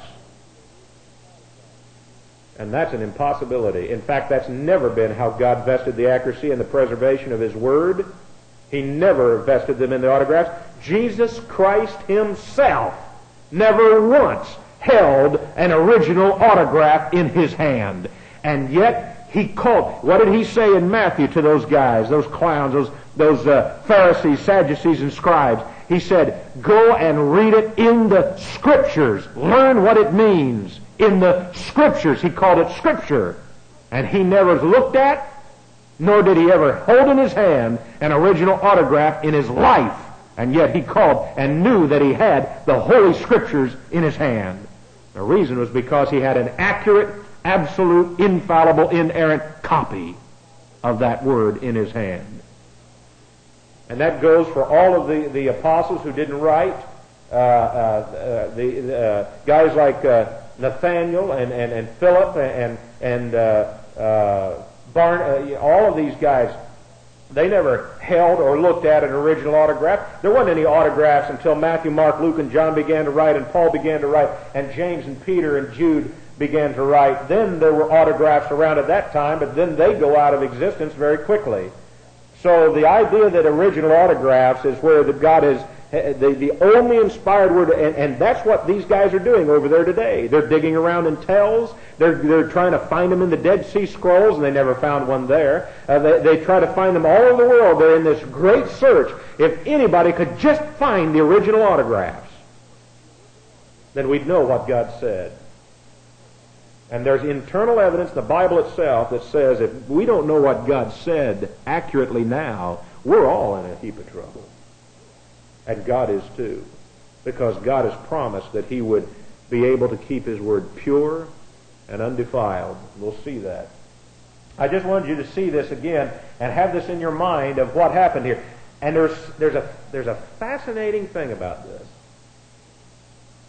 And that's an impossibility. In fact, that's never been how God vested the accuracy and the preservation of His Word. He never vested them in the autographs. Jesus Christ Himself never once held an original autograph in His hand. And yet, He called, what did He say in Matthew to those guys, those clowns, those, those uh, Pharisees, Sadducees, and scribes? He said, go and read it in the Scriptures. Learn what it means in the Scriptures. He called it Scripture. And He never looked at, nor did He ever hold in His hand an original autograph in His life. And yet He called and knew that He had the Holy Scriptures in His hand. The reason was because He had an accurate, absolute, infallible, inerrant copy of that Word in His hand. And that goes for all of the, the apostles who didn't write, uh, uh, uh, the uh, guys like uh, Nathaniel and, and, and Philip and, and uh, uh, Barn, uh, all of these guys, they never held or looked at an original autograph. There wasn't any autographs until Matthew, Mark, Luke, and John began to write, and Paul began to write, and James and Peter and Jude began to write. Then there were autographs around at that time, but then they go out of existence very quickly. So the idea that original autographs is where the God is the, the only inspired Word, and, and that's what these guys are doing over there today. They're digging around in tells. They're, they're trying to find them in the Dead Sea Scrolls, and they never found one there. Uh, they, they try to find them all over the world. They're in this great search. If anybody could just find the original autographs, then we'd know what God said. And there's internal evidence in the Bible itself that says if we don't know what God said accurately now, we're all in a heap of trouble. And God is too. Because God has promised that He would be able to keep His Word pure and undefiled. We'll see that. I just wanted you to see this again and have this in your mind of what happened here. And there's, there's, a, there's a fascinating thing about this.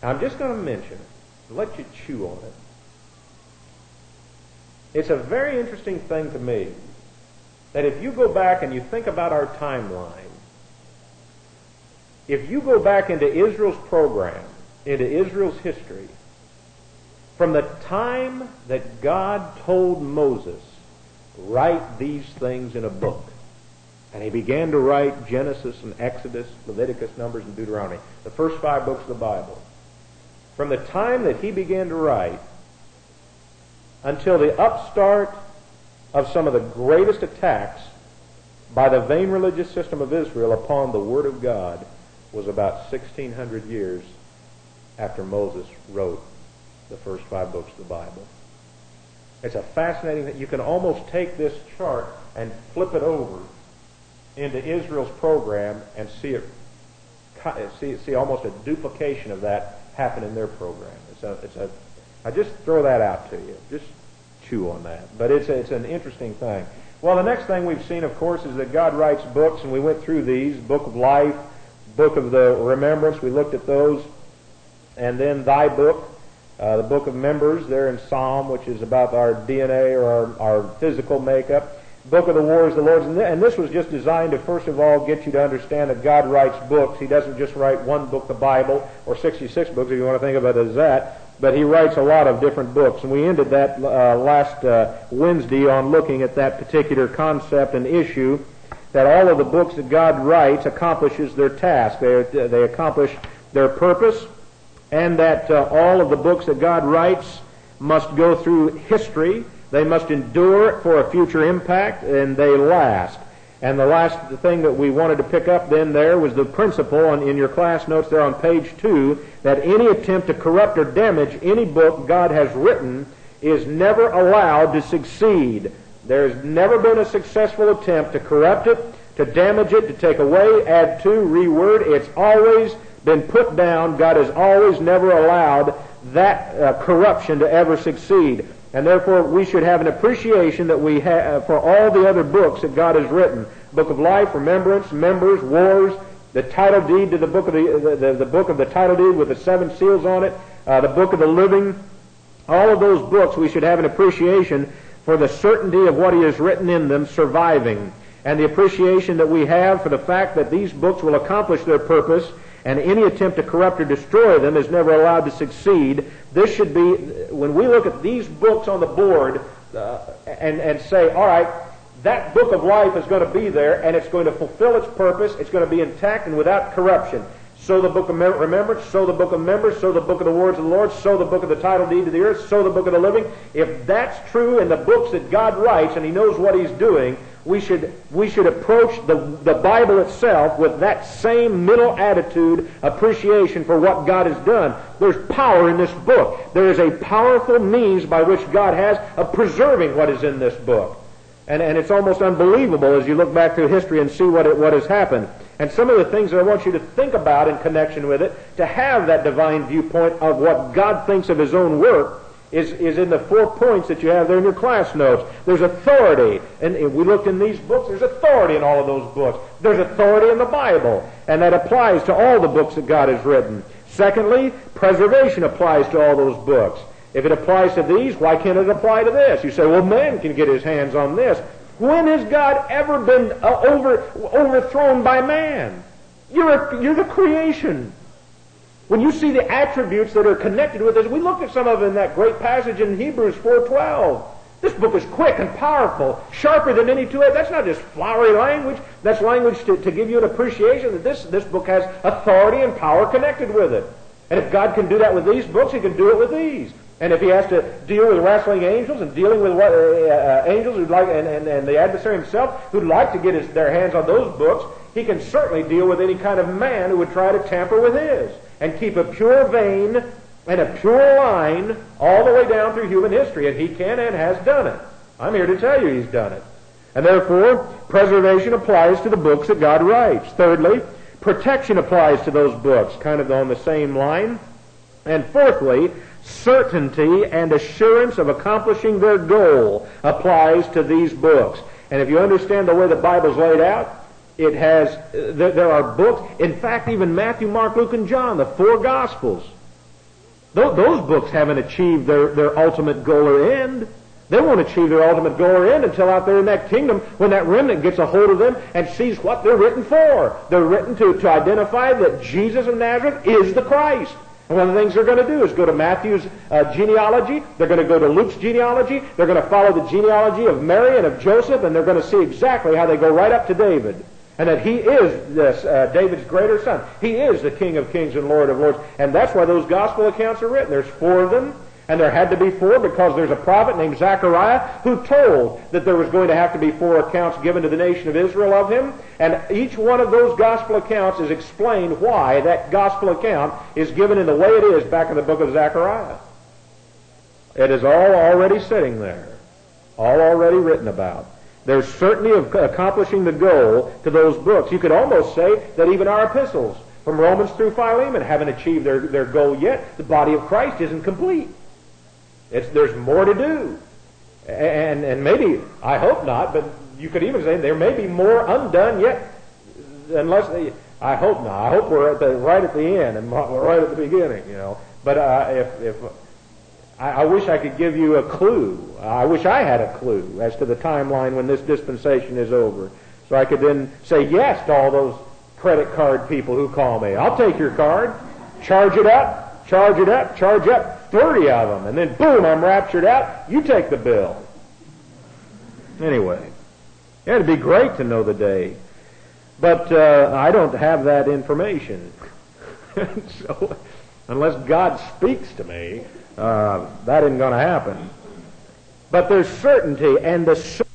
I'm just going to mention it, let you chew on it. It's a very interesting thing to me that if you go back and you think about our timeline, if you go back into Israel's program, into Israel's history, from the time that God told Moses, write these things in a book, and he began to write Genesis and Exodus, Leviticus, Numbers, and Deuteronomy, the first five books of the Bible. From the time that he began to write until the upstart of some of the greatest attacks by the vain religious system of Israel upon the Word of God was about sixteen hundred years after Moses wrote the first five books of the Bible. It's a fascinating thing. You can almost take this chart and flip it over into Israel's program and see it, see, see almost a duplication of that happen in their program. It's a, it's a, I just throw that out to you. Just chew on that. But it's a, it's an interesting thing. Well, the next thing we've seen, of course, is that God writes books, and we went through these: Book of Life, Book of the Remembrance. We looked at those, and then Thy Book, uh, the Book of Members, there in Psalm, which is about our D N A or our, our physical makeup. Book of the Wars of the Lord, and this was just designed to first of all get you to understand that God writes books. He doesn't just write one book, the Bible, or sixty-six books, if you want to think of it as that, but he writes a lot of different books. And we ended that uh, last uh, Wednesday on looking at that particular concept and issue, that all of the books that God writes accomplishes their task. They, they accomplish their purpose, and that uh, all of the books that God writes must go through history. They must endure for a future impact, and they last. And the last thing that we wanted to pick up then there was the principle on, in your class notes there on page two, that any attempt to corrupt or damage any book God has written is never allowed to succeed. There's never been a successful attempt to corrupt it, to damage it, to take away, add to, reword. It's always been put down. God has always never allowed that uh, corruption to ever succeed. And therefore, we should have an appreciation that we have for all the other books that God has written: Book of Life, Remembrance, Members, Wars, the title deed to the book of the the, the, the book of the title deed with the seven seals on it, uh, the Book of the Living. All of those books, we should have an appreciation for the certainty of what He has written in them surviving, and the appreciation that we have for the fact that these books will accomplish their purpose, and any attempt to corrupt or destroy them is never allowed to succeed. This should be, when we look at these books on the board uh, and, and say, all right, that book of life is going to be there, and it's going to fulfill its purpose, it's going to be intact and without corruption. So the book of remembrance, so the book of members, so the book of the words of the Lord, so the book of the title deed to the earth, so the book of the living. If that's true in the books that God writes and He knows what He's doing, we should we should approach the, the Bible itself with that same mental attitude, appreciation for what God has done. There's power in this book. There is a powerful means by which God has of preserving what is in this book. And, and it's almost unbelievable as you look back through history and see what it, what has happened. And some of the things that I want you to think about in connection with it, to have that divine viewpoint of what God thinks of His own work, is, is in the four points that you have there in your class notes. There's authority. And if we looked in these books, there's authority in all of those books. There's authority in the Bible, and that applies to all the books that God has written. Secondly, preservation applies to all those books. If it applies to these, why can't it apply to this? You say, well, man can get his hands on this. When has God ever been uh, over, overthrown by man? You're, a, you're the creation. When you see the attributes that are connected with this, we looked at some of them in that great passage in Hebrews four twelve. This book is quick and powerful, sharper than any two-edged. That's not just flowery language. That's language to, to give you an appreciation that this, this book has authority and power connected with it. And if God can do that with these books, He can do it with these. And if He has to deal with wrestling angels and dealing with what, uh, uh, angels who'd like, and, and, and the adversary himself who'd like to get his, their hands on those books, He can certainly deal with any kind of man who would try to tamper with his and keep a pure vein and a pure line all the way down through human history. And He can and has done it. I'm here to tell you He's done it. And therefore, preservation applies to the books that God writes. Thirdly, protection applies to those books, kind of on the same line. And fourthly, certainty and assurance of accomplishing their goal applies to these books. And if you understand the way the Bible's laid out, it has, there are books, in fact, even Matthew, Mark, Luke, and John, the four Gospels, Those, those books haven't achieved their, their ultimate goal or end. They won't achieve their ultimate goal or end until out there in that kingdom when that remnant gets a hold of them and sees what they're written for. They're written to, to identify that Jesus of Nazareth is the Christ. And one of the things they're going to do is go to Matthew's uh, genealogy. They're going to go to Luke's genealogy. They're going to follow the genealogy of Mary and of Joseph, and they're going to see exactly how they go right up to David. And that he is this, uh, David's greater son. He is the King of kings and Lord of lords. And that's why those gospel accounts are written. There's four of them. And there had to be four because there's a prophet named Zechariah who told that there was going to have to be four accounts given to the nation of Israel of him. And each one of those gospel accounts is explained why that gospel account is given in the way it is back in the book of Zechariah. It is all already sitting there, all already written about. There's certainty of accomplishing the goal to those books. You could almost say that even our epistles, from Romans through Philemon, haven't achieved their, their goal yet. The body of Christ isn't complete. It's, there's more to do. And, and maybe, I hope not, but you could even say there may be more undone yet, unless, they, I hope not. I hope we're at the, right at the end and right at the beginning, you know. But uh, if, if I, I wish I could give you a clue. I wish I had a clue as to the timeline when this dispensation is over. So I could then say yes to all those credit card people who call me. I'll take your card, charge it up, charge it up, charge up thirty of them, and then boom, I'm raptured out. You take the bill. Anyway, it'd be great to know the day. But uh, I don't have that information. So unless God speaks to me, uh, that isn't going to happen. But there's certainty, and the certainty,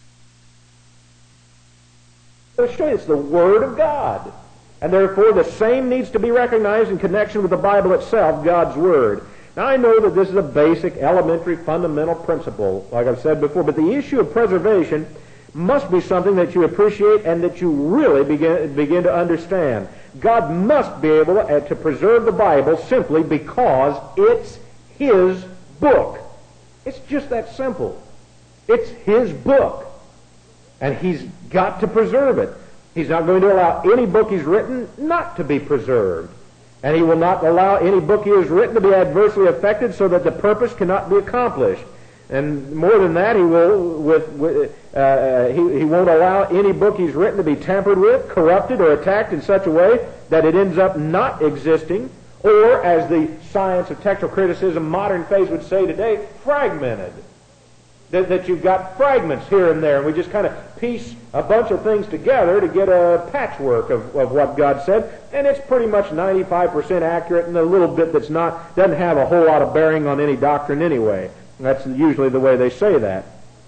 it's the Word of God. And therefore the same needs to be recognized in connection with the Bible itself, God's Word. Now I know that this is a basic, elementary, fundamental principle, like I've said before, but the issue of preservation must be something that you appreciate and that you really begin, begin to understand. God must be able to, uh, to preserve the Bible simply because it's His book. It's just that simple. It's His book. And He's got to preserve it. He's not going to allow any book He's written not to be preserved. And He will not allow any book He has written to be adversely affected so that the purpose cannot be accomplished. And more than that, He will with, with uh, he, he won't allow any book He's written to be tampered with, corrupted, or attacked in such a way that it ends up not existing, or, as the science of textual criticism, modern phase would say today, fragmented. That, that you've got fragments here and there, and we just kind of piece a bunch of things together to get a patchwork of, of what God said, and it's pretty much ninety-five percent accurate, and a little bit that's not, doesn't have a whole lot of bearing on any doctrine anyway. That's usually the way they say that.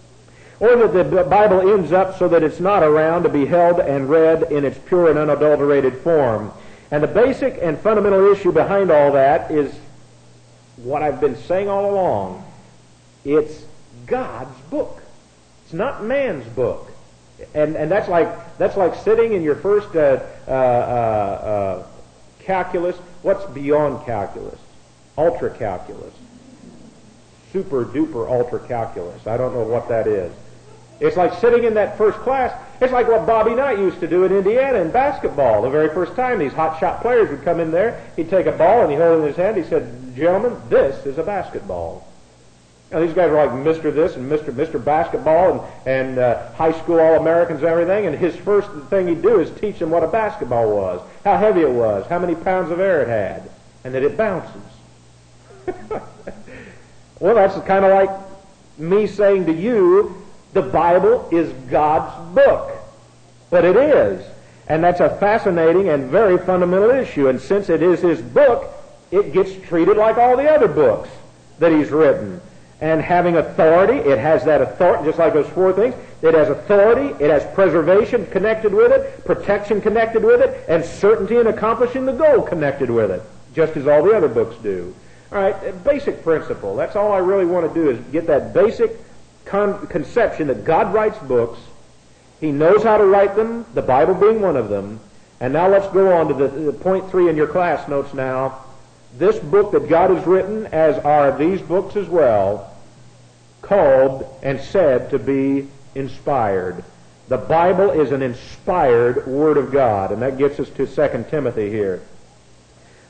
Or that the Bible ends up so that it's not around to be held and read in its pure and unadulterated form. And the basic and fundamental issue behind all that is what I've been saying all along. It's God's book. It's not man's book. And and that's like that's like sitting in your first uh, uh, uh, uh, calculus. What's beyond calculus? Ultra calculus. Super duper ultra calculus. I don't know what that is. It's like sitting in that first class. It's like what Bobby Knight used to do in Indiana in basketball. The very first time these hot shot players would come in there, he'd take a ball and he'd hold it in his hand. He said, "Gentlemen, this is a basketball." Now, these guys are like Mister This and Mister Mister Basketball and, and uh, high school All-Americans and everything, and his first thing he'd do is teach them what a basketball was, how heavy it was, how many pounds of air it had, and that it bounces. Well, that's kind of like me saying to you, the Bible is God's book. But it is. And that's a fascinating and very fundamental issue. And since it is His book, it gets treated like all the other books that He's written. And having authority, it has that authority, just like those four things. It has authority, it has preservation connected with it, protection connected with it, and certainty in accomplishing the goal connected with it, just as all the other books do. All right, basic principle. That's all I really want to do is get that basic con- conception that God writes books. He knows how to write them, the Bible being one of them. And now let's go on to the, the point three in your class notes now. This book that God has written, as are these books as well, called and said to be inspired. The Bible is an inspired Word of God, and that gets us to Second Timothy here.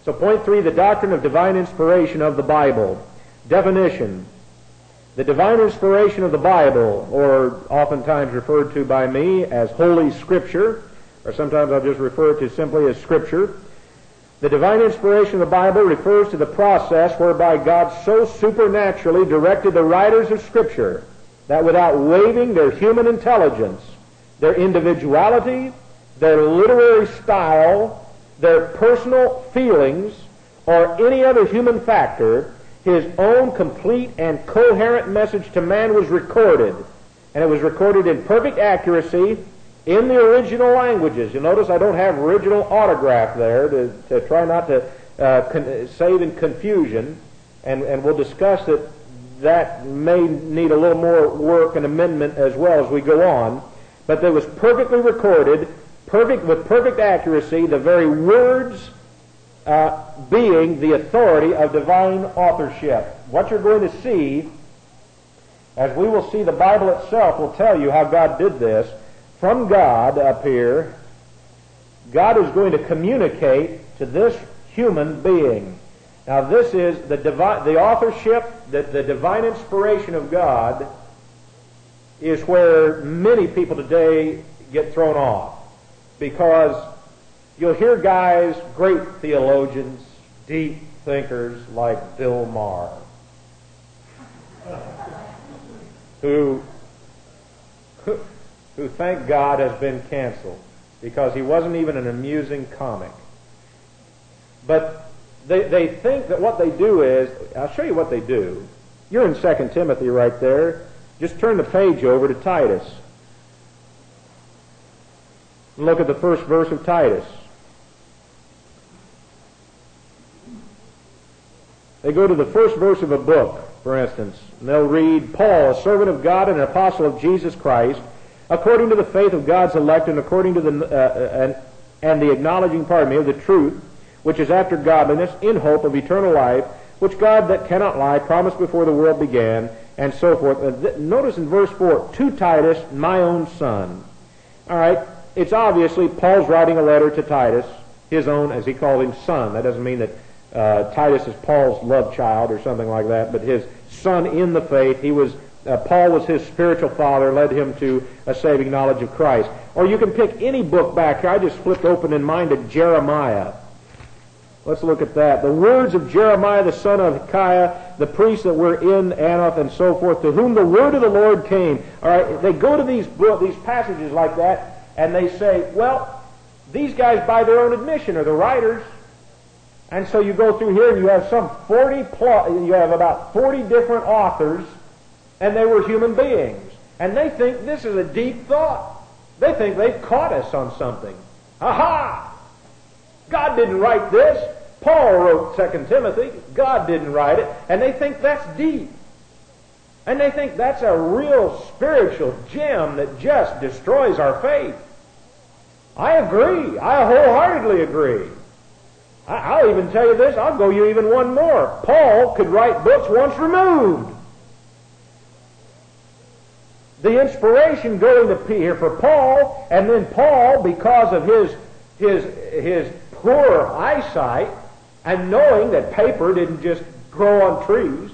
So point three, the doctrine of divine inspiration of the Bible. Definition. The divine inspiration of the Bible, or oftentimes referred to by me as Holy Scripture, or sometimes I'll just refer to simply as Scripture. The divine inspiration of the Bible refers to the process whereby God so supernaturally directed the writers of Scripture that without waiving their human intelligence, their individuality, their literary style, their personal feelings, or any other human factor, His own complete and coherent message to man was recorded. And it was recorded in perfect accuracy in the original languages. You'll notice I don't have original autograph there to, to try not to uh, con- save in confusion. And, and we'll discuss that that may need a little more work and amendment as well as we go on. But it was perfectly recorded, perfect with perfect accuracy, the very words uh, being the authority of divine authorship. What you're going to see, as we will see, the Bible itself will tell you how God did this. From God up here, God is going to communicate to this human being. Now this is the divine, the authorship, the, the divine inspiration of God is where many people today get thrown off. Because you'll hear guys, great theologians, deep thinkers like Bill Maher, who, who, who thank God has been canceled because he wasn't even an amusing comic. But they, they think that what they do is, I'll show you what they do. You're in Second Timothy right there. Just turn the page over to Titus. Look at the first verse of Titus. They go to the first verse of a book, for instance, and they'll read, Paul, a servant of God and an apostle of Jesus Christ, according to the faith of God's elect and according to the uh, and, and the acknowledging, pardon me, of the truth, which is after godliness, in hope of eternal life, which God that cannot lie promised before the world began, and so forth. Uh, th- notice in verse four, to Titus, my own son. All right, it's obviously Paul's writing a letter to Titus, his own, as he called him, son. That doesn't mean that uh, Titus is Paul's love child or something like that, but his son in the faith. He was uh, Paul was his spiritual father, led him to a saving knowledge of Christ. Or you can pick any book back here. I just flipped open in mind to Jeremiah. Let's look at that. The words of Jeremiah, the son of Hilkiah, the priests that were in Anath and so forth, to whom the word of the Lord came. All right, they go to these book, these passages like that, and they say, well, these guys by their own admission are the writers. And so you go through here and you have some forty plus, you have about forty different authors, and they were human beings. And they think this is a deep thought. They think they've caught us on something. Aha! God didn't write this. Paul wrote Second Timothy. God didn't write it. And they think that's deep. And they think that's a real spiritual gem that just destroys our faith. I agree. I wholeheartedly agree. I, I'll even tell you this. I'll go you even one more. Paul could write books once removed. The inspiration going to here for Paul, and then Paul, because of his his his poor eyesight, and knowing that paper didn't just grow on trees,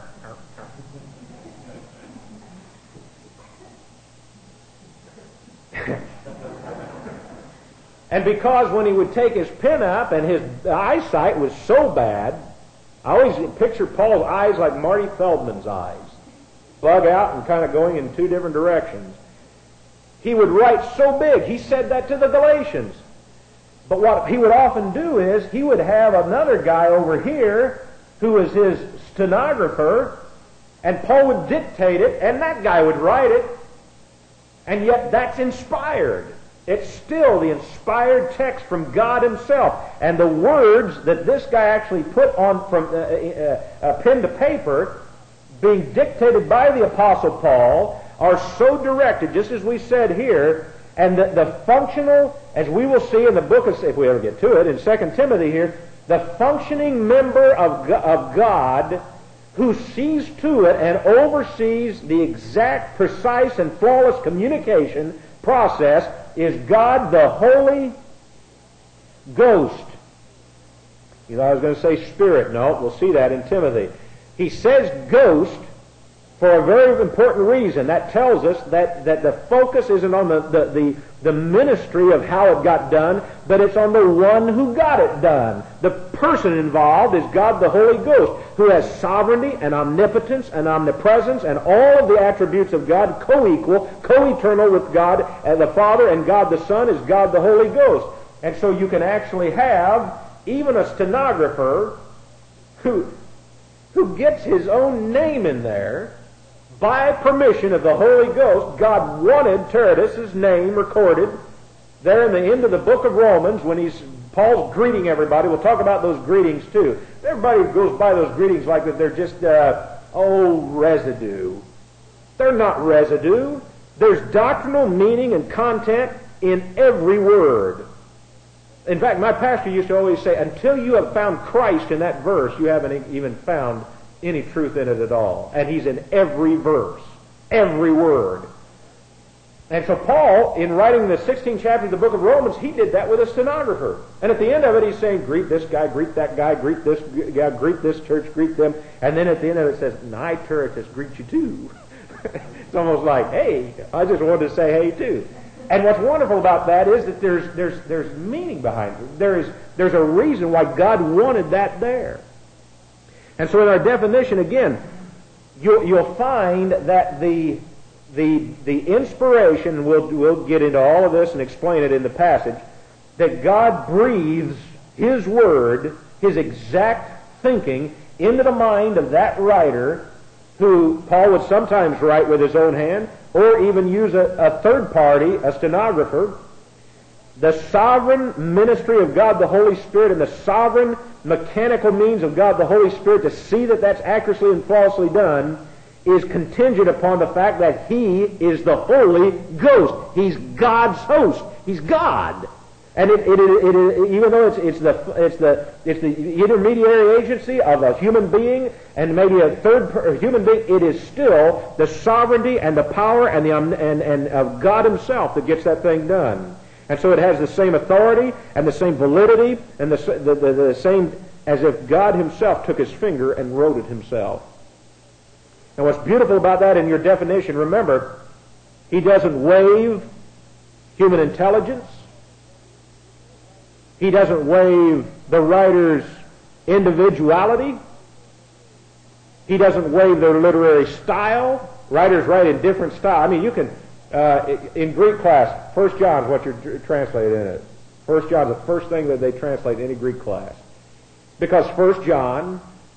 and because when he would take his pen up and his eyesight was so bad, I always picture Paul's eyes like Marty Feldman's eyes, bug out and kind of going in two different directions. He would write so big. He said that to the Galatians. But what he would often do is he would have another guy over here who was his stenographer, and Paul would dictate it, and that guy would write it, and yet that's inspired. It's still the inspired text from God himself. And the words that this guy actually put on from uh, uh, uh, pen to paper, being dictated by the Apostle Paul, are so directed, just as we said here, and the, the functional, as we will see in the book of, if we ever get to it, in Second Timothy here, the functioning member of, of God who sees to it and oversees the exact, precise, and flawless communication process is God the Holy Ghost. You know, I was going to say spirit. No, we'll see that in Timothy. He says ghost for a very important reason. That tells us that, that the focus isn't on the, the, the, the ministry of how it got done, but it's on the one who got it done. The person involved is God the Holy Ghost, who has sovereignty and omnipotence and omnipresence and all of the attributes of God, co-equal, co-eternal with God and the Father, and God the Son is God the Holy Ghost. And so you can actually have even a stenographer who, who gets his own name in there by permission of the Holy Ghost. God wanted Tertius's name recorded there in the end of the book of Romans when he's Paul's greeting everybody. We'll talk about those greetings too. Everybody goes by those greetings like that they're just uh, oh residue. They're not residue. There's doctrinal meaning and content in every word. In fact, my pastor used to always say, until you have found Christ in that verse, you haven't even found any truth in it at all. And he's in every verse, every word. And so Paul, in writing the sixteenth chapter of the book of Romans, he did that with a stenographer. And at the end of it, he's saying, greet this guy, greet that guy, greet this guy, greet this church, greet them. And then at the end of it, it says, and I, Tertius, greet you too. It's almost like, hey, I just wanted to say hey too. And what's wonderful about that is that there's there's there's meaning behind it. There is there's a reason why God wanted that there. And so in our definition, again, you'll, you'll find that the the the inspiration, we'll we'll get into all of this and explain it in the passage, that God breathes His Word, His exact thinking, into the mind of that writer, who Paul would sometimes write with his own hand, or even use a, a third party, a stenographer. The sovereign ministry of God the Holy Spirit and the sovereign mechanical means of God the Holy Spirit to see that that's accurately and flawlessly done is contingent upon the fact that He is the Holy Ghost. He's God's host. He's God. And it, it, it, it, even though it's, it's, the, it's, the, it's the intermediary agency of a human being and maybe a third per, human being, it is still the sovereignty and the power and, the, and, and of God Himself that gets that thing done. And so it has the same authority and the same validity and the, the, the, the same as if God Himself took His finger and wrote it Himself. And what's beautiful about that in your definition, remember, He doesn't waive human intelligence. He doesn't waive the writer's individuality. He doesn't waive their literary style. Writers write in different style. I mean, you can, uh, in Greek class, First John is what you're translated in it. First John is the first thing that they translate in any Greek class. Because First John,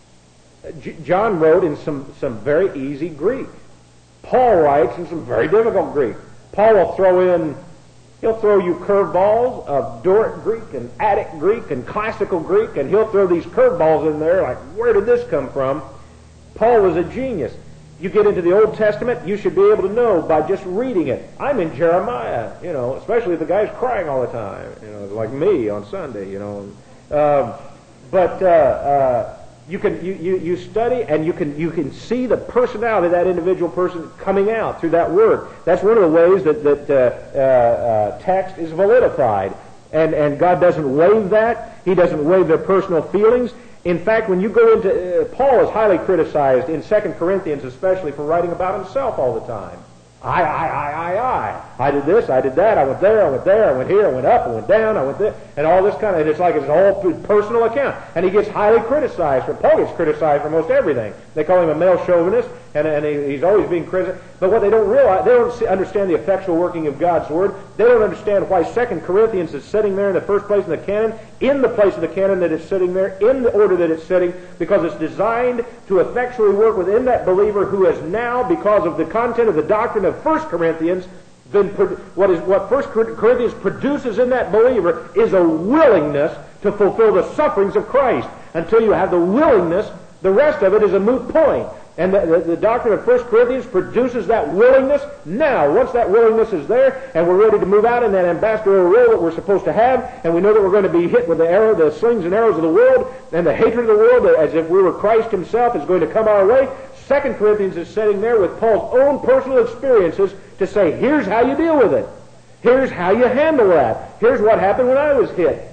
J- John wrote in some, some very easy Greek. Paul writes in some very difficult Greek. Paul will throw in He'll throw you curveballs of Doric Greek and Attic Greek and classical Greek, and he'll throw these curveballs in there like, where did this come from? Paul was a genius. You get into the Old Testament, you should be able to know by just reading it. I'm in Jeremiah, you know, especially if the guy's crying all the time, you know, like me on Sunday, you know. Um, but uh, uh, you can you, you, you study and you can you can see the personality of that individual person coming out through that word. That's one of the ways that that uh, uh, uh, text is validified, and and God doesn't waive that. He doesn't waive their personal feelings. In fact, when you go into uh, Paul is highly criticized in Second Corinthians, especially for writing about himself all the time. I, I, I, I, I. I did this, I did that, I went there, I went there, I went here, I went up, I went down, I went there, and all this kind of, and it's like it's a whole personal account. And he gets highly criticized. For Paul gets criticized for most everything. They call him a male chauvinist, and, and he, he's always being criticized. But what they don't realize, they don't see, understand the effectual working of God's Word. They don't understand why Second Corinthians is sitting there in the first place in the canon, in the place of the canon that it's sitting there, in the order that it's sitting, because it's designed to effectually work within that believer who has now, because of the content of the doctrine of First Corinthians, been what is what First Corinthians produces in that believer is a willingness to fulfill the sufferings of Christ. Until you have the willingness, the rest of it is a moot point. And the, the, the doctrine of First Corinthians produces that willingness. Now, once that willingness is there, and we're ready to move out in that ambassadorial role that we're supposed to have, and we know that we're going to be hit with the arrow, the slings and arrows of the world, and the hatred of the world, as if we were Christ Himself, is going to come our way. Second Corinthians is sitting there with Paul's own personal experiences to say, here's how you deal with it. Here's how you handle that. Here's what happened when I was hit.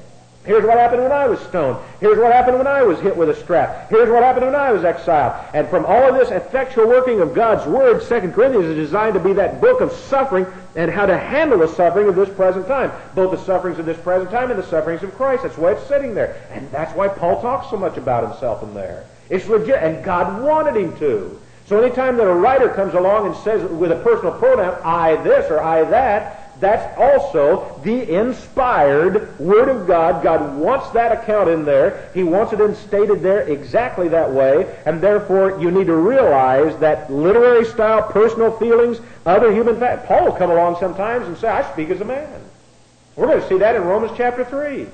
Here's what happened when I was stoned. Here's what happened when I was hit with a strap. Here's what happened when I was exiled. And from all of this effectual working of God's Word, Second Corinthians is designed to be that book of suffering and how to handle the suffering of this present time. Both the sufferings of this present time and the sufferings of Christ. That's why it's sitting there. And that's why Paul talks so much about himself in there. It's legit. And God wanted him to. So anytime that a writer comes along and says with a personal pronoun, I this or I that, that's also the inspired Word of God. God wants that account in there. He wants it instated there exactly that way. And therefore, you need to realize that literary style, personal feelings, other human facts. Paul will come along sometimes and say, I speak as a man. We're going to see that in Romans chapter three.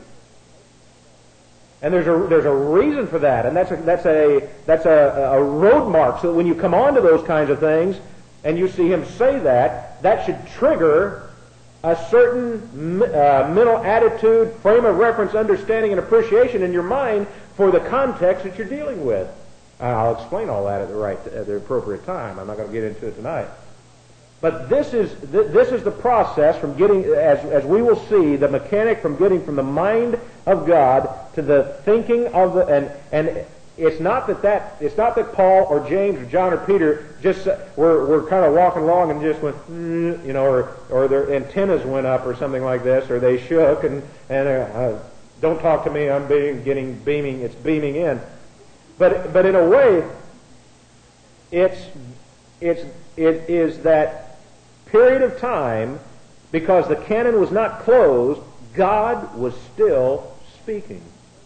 And there's a there's a reason for that. And that's a, that's a, that's a, a road mark. So that when you come on to those kinds of things and you see him say that, that should trigger a certain uh, mental attitude, frame of reference, understanding, and appreciation in your mind for the context that you're dealing with. Uh, I'll explain all that at the right, at the appropriate time. I'm not going to get into it tonight. But this is th- this is the process from getting, as as we will see, the mechanic from getting from the mind of God to the thinking of the and and. It's not that that it's not that Paul or James or John or Peter just uh, were were kind of walking along and just went, mm, you know, or or their antennas went up or something like this, or they shook and and uh, uh, don't talk to me, I'm being getting beaming, it's beaming in. But but in a way, it's it's it is that period of time because the canon was not closed. God was still speaking.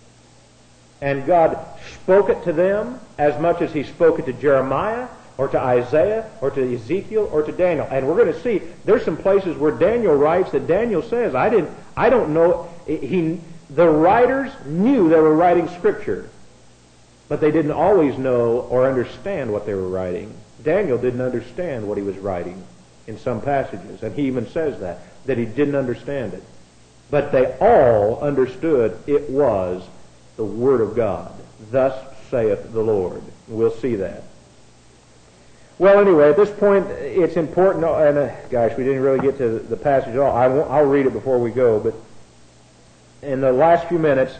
And God spoke it to them as much as He spoke it to Jeremiah or to Isaiah or to Ezekiel or to Daniel. And we're going to see there's some places where Daniel writes that Daniel says, I didn't, I don't know, he, the writers knew they were writing Scripture, but they didn't always know or understand what they were writing. Daniel didn't understand what he was writing in some passages, and he even says that, that he didn't understand it. But they all understood it was the Word of God. Thus saith the Lord. We'll see that. Well, anyway, at this point, it's important, and uh, gosh, we didn't really get to the passage at all. I won't, I'll read it before we go, but in the last few minutes,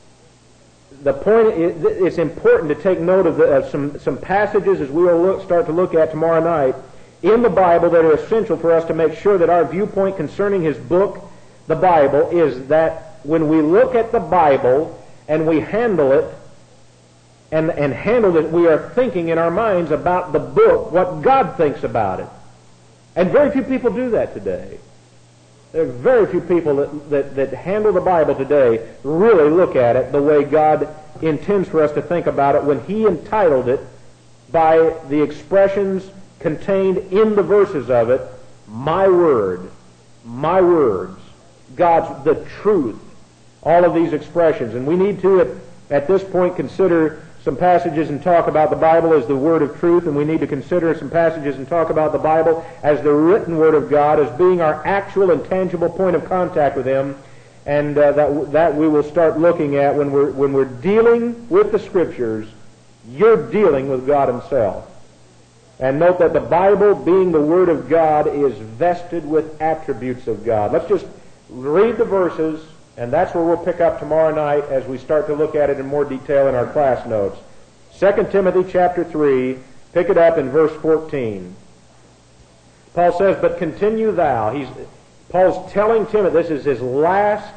the point, it, it's important to take note of, the, of some, some passages as we will look, start to look at tomorrow night in the Bible that are essential for us to make sure that our viewpoint concerning His book, the Bible, is that when we look at the Bible and we handle it, and, and handle it, we are thinking in our minds about the book, what God thinks about it. And very few people do that today. There are very few people that, that, that handle the Bible today, really look at it the way God intends for us to think about it when He entitled it by the expressions contained in the verses of it, my word, my words, God's, the truth, all of these expressions. And we need to, at, at this point, consider some passages and talk about the Bible as the Word of truth, and we need to consider some passages and talk about the Bible as the written Word of God, as being our actual and tangible point of contact with Him, and uh, that that we will start looking at when we're when we're dealing with the Scriptures. You're dealing with God Himself. And note that the Bible, being the Word of God, is vested with attributes of God. Let's just read the verses, and that's where we'll pick up tomorrow night as we start to look at it in more detail in our class notes. Second Timothy chapter three, pick it up in verse fourteen. Paul says, but continue thou. He's, Paul's telling Timothy, this is his last,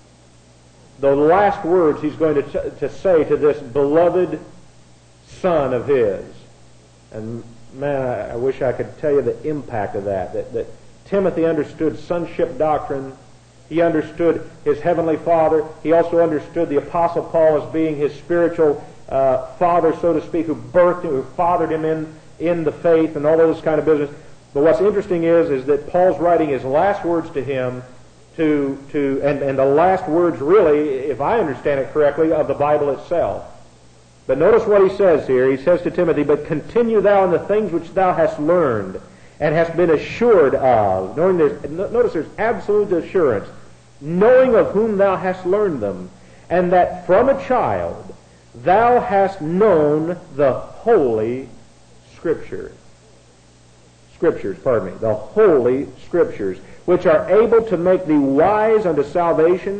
the last words he's going to, t- to say to this beloved son of his. And man, I, I wish I could tell you the impact of that, that, that Timothy understood sonship doctrine. He understood his heavenly Father. He also understood the Apostle Paul as being his spiritual uh, father, so to speak, who birthed him, who fathered him in, in the faith and all of this kind of business. But what's interesting is, is that Paul's writing his last words to him, to, to and, and the last words really, if I understand it correctly, of the Bible itself. But notice what he says here. He says to Timothy, but continue thou in the things which thou hast learned and hast been assured of. Knowing there's, notice there's absolute assurance. Knowing of whom thou hast learned them, and that from a child thou hast known the Holy Scripture. Scriptures, pardon me, the Holy Scriptures, which are able to make thee wise unto salvation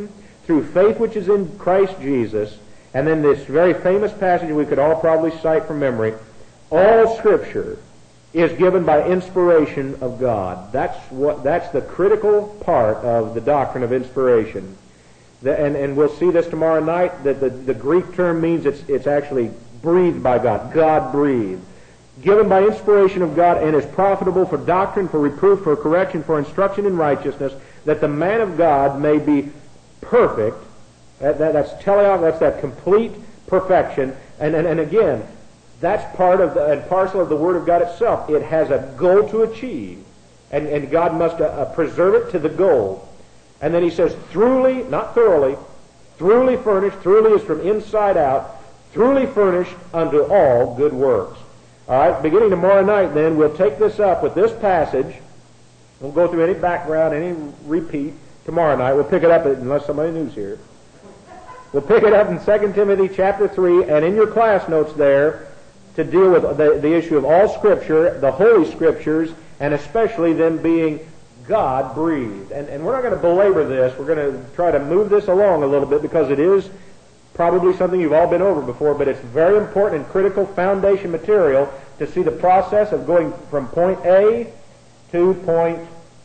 through faith which is in Christ Jesus, and then this very famous passage we could all probably cite from memory, all Scripture is given by inspiration of God. That's what. That's the critical part of the doctrine of inspiration. The, and, and we'll see this tomorrow night, that the, the Greek term means it's, it's actually breathed by God. God breathed. Given by inspiration of God, and is profitable for doctrine, for reproof, for correction, for instruction in righteousness, that the man of God may be perfect. That, that, that's teleos, that's that complete perfection. And, and, and again, that's part of the, and parcel of the Word of God itself. It has a goal to achieve, and, and God must uh, uh, preserve it to the goal. And then he says, "Truly," not thoroughly, "truly furnished," truly is from inside out, "truly furnished unto all good works." All right, beginning tomorrow night, then, we'll take this up with this passage. We'll go through any background, any repeat tomorrow night. We'll pick it up, unless somebody new's here. We'll pick it up in Second Timothy chapter three, and in your class notes there, to deal with the, the issue of all Scripture, the Holy Scriptures, and especially them being God-breathed. And, and we're not going to belabor this. We're going to try to move this along a little bit because it is probably something you've all been over before, but it's very important and critical foundation material to see the process of going from point A to point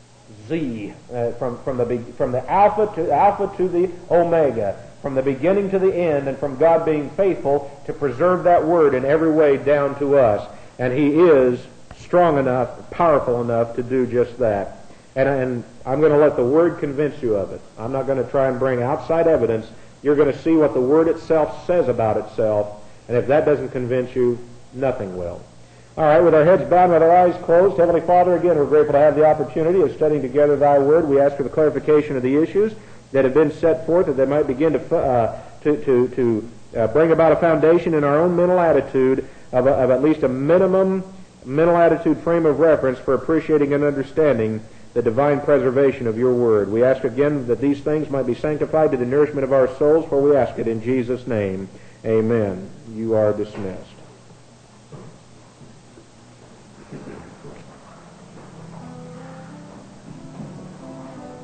Z, uh, from, from, the, from the alpha to, alpha to the omega, from the beginning to the end, and from God being faithful to preserve that Word in every way down to us. And He is strong enough, powerful enough to do just that. And, and I'm going to let the Word convince you of it. I'm not going to try and bring outside evidence. You're going to see what the Word itself says about itself, and if that doesn't convince you, nothing will. All right, with our heads bowed and with our eyes closed, Heavenly Father, again, we're grateful to have the opportunity of studying together Thy Word. We ask for the clarification of the issues that have been set forth, that they might begin to uh, to to, to uh, bring about a foundation in our own mental attitude of, a, of at least a minimum mental attitude frame of reference for appreciating and understanding the divine preservation of your Word. We ask again that these things might be sanctified to the nourishment of our souls, for we ask it in Jesus' name. Amen. You are dismissed.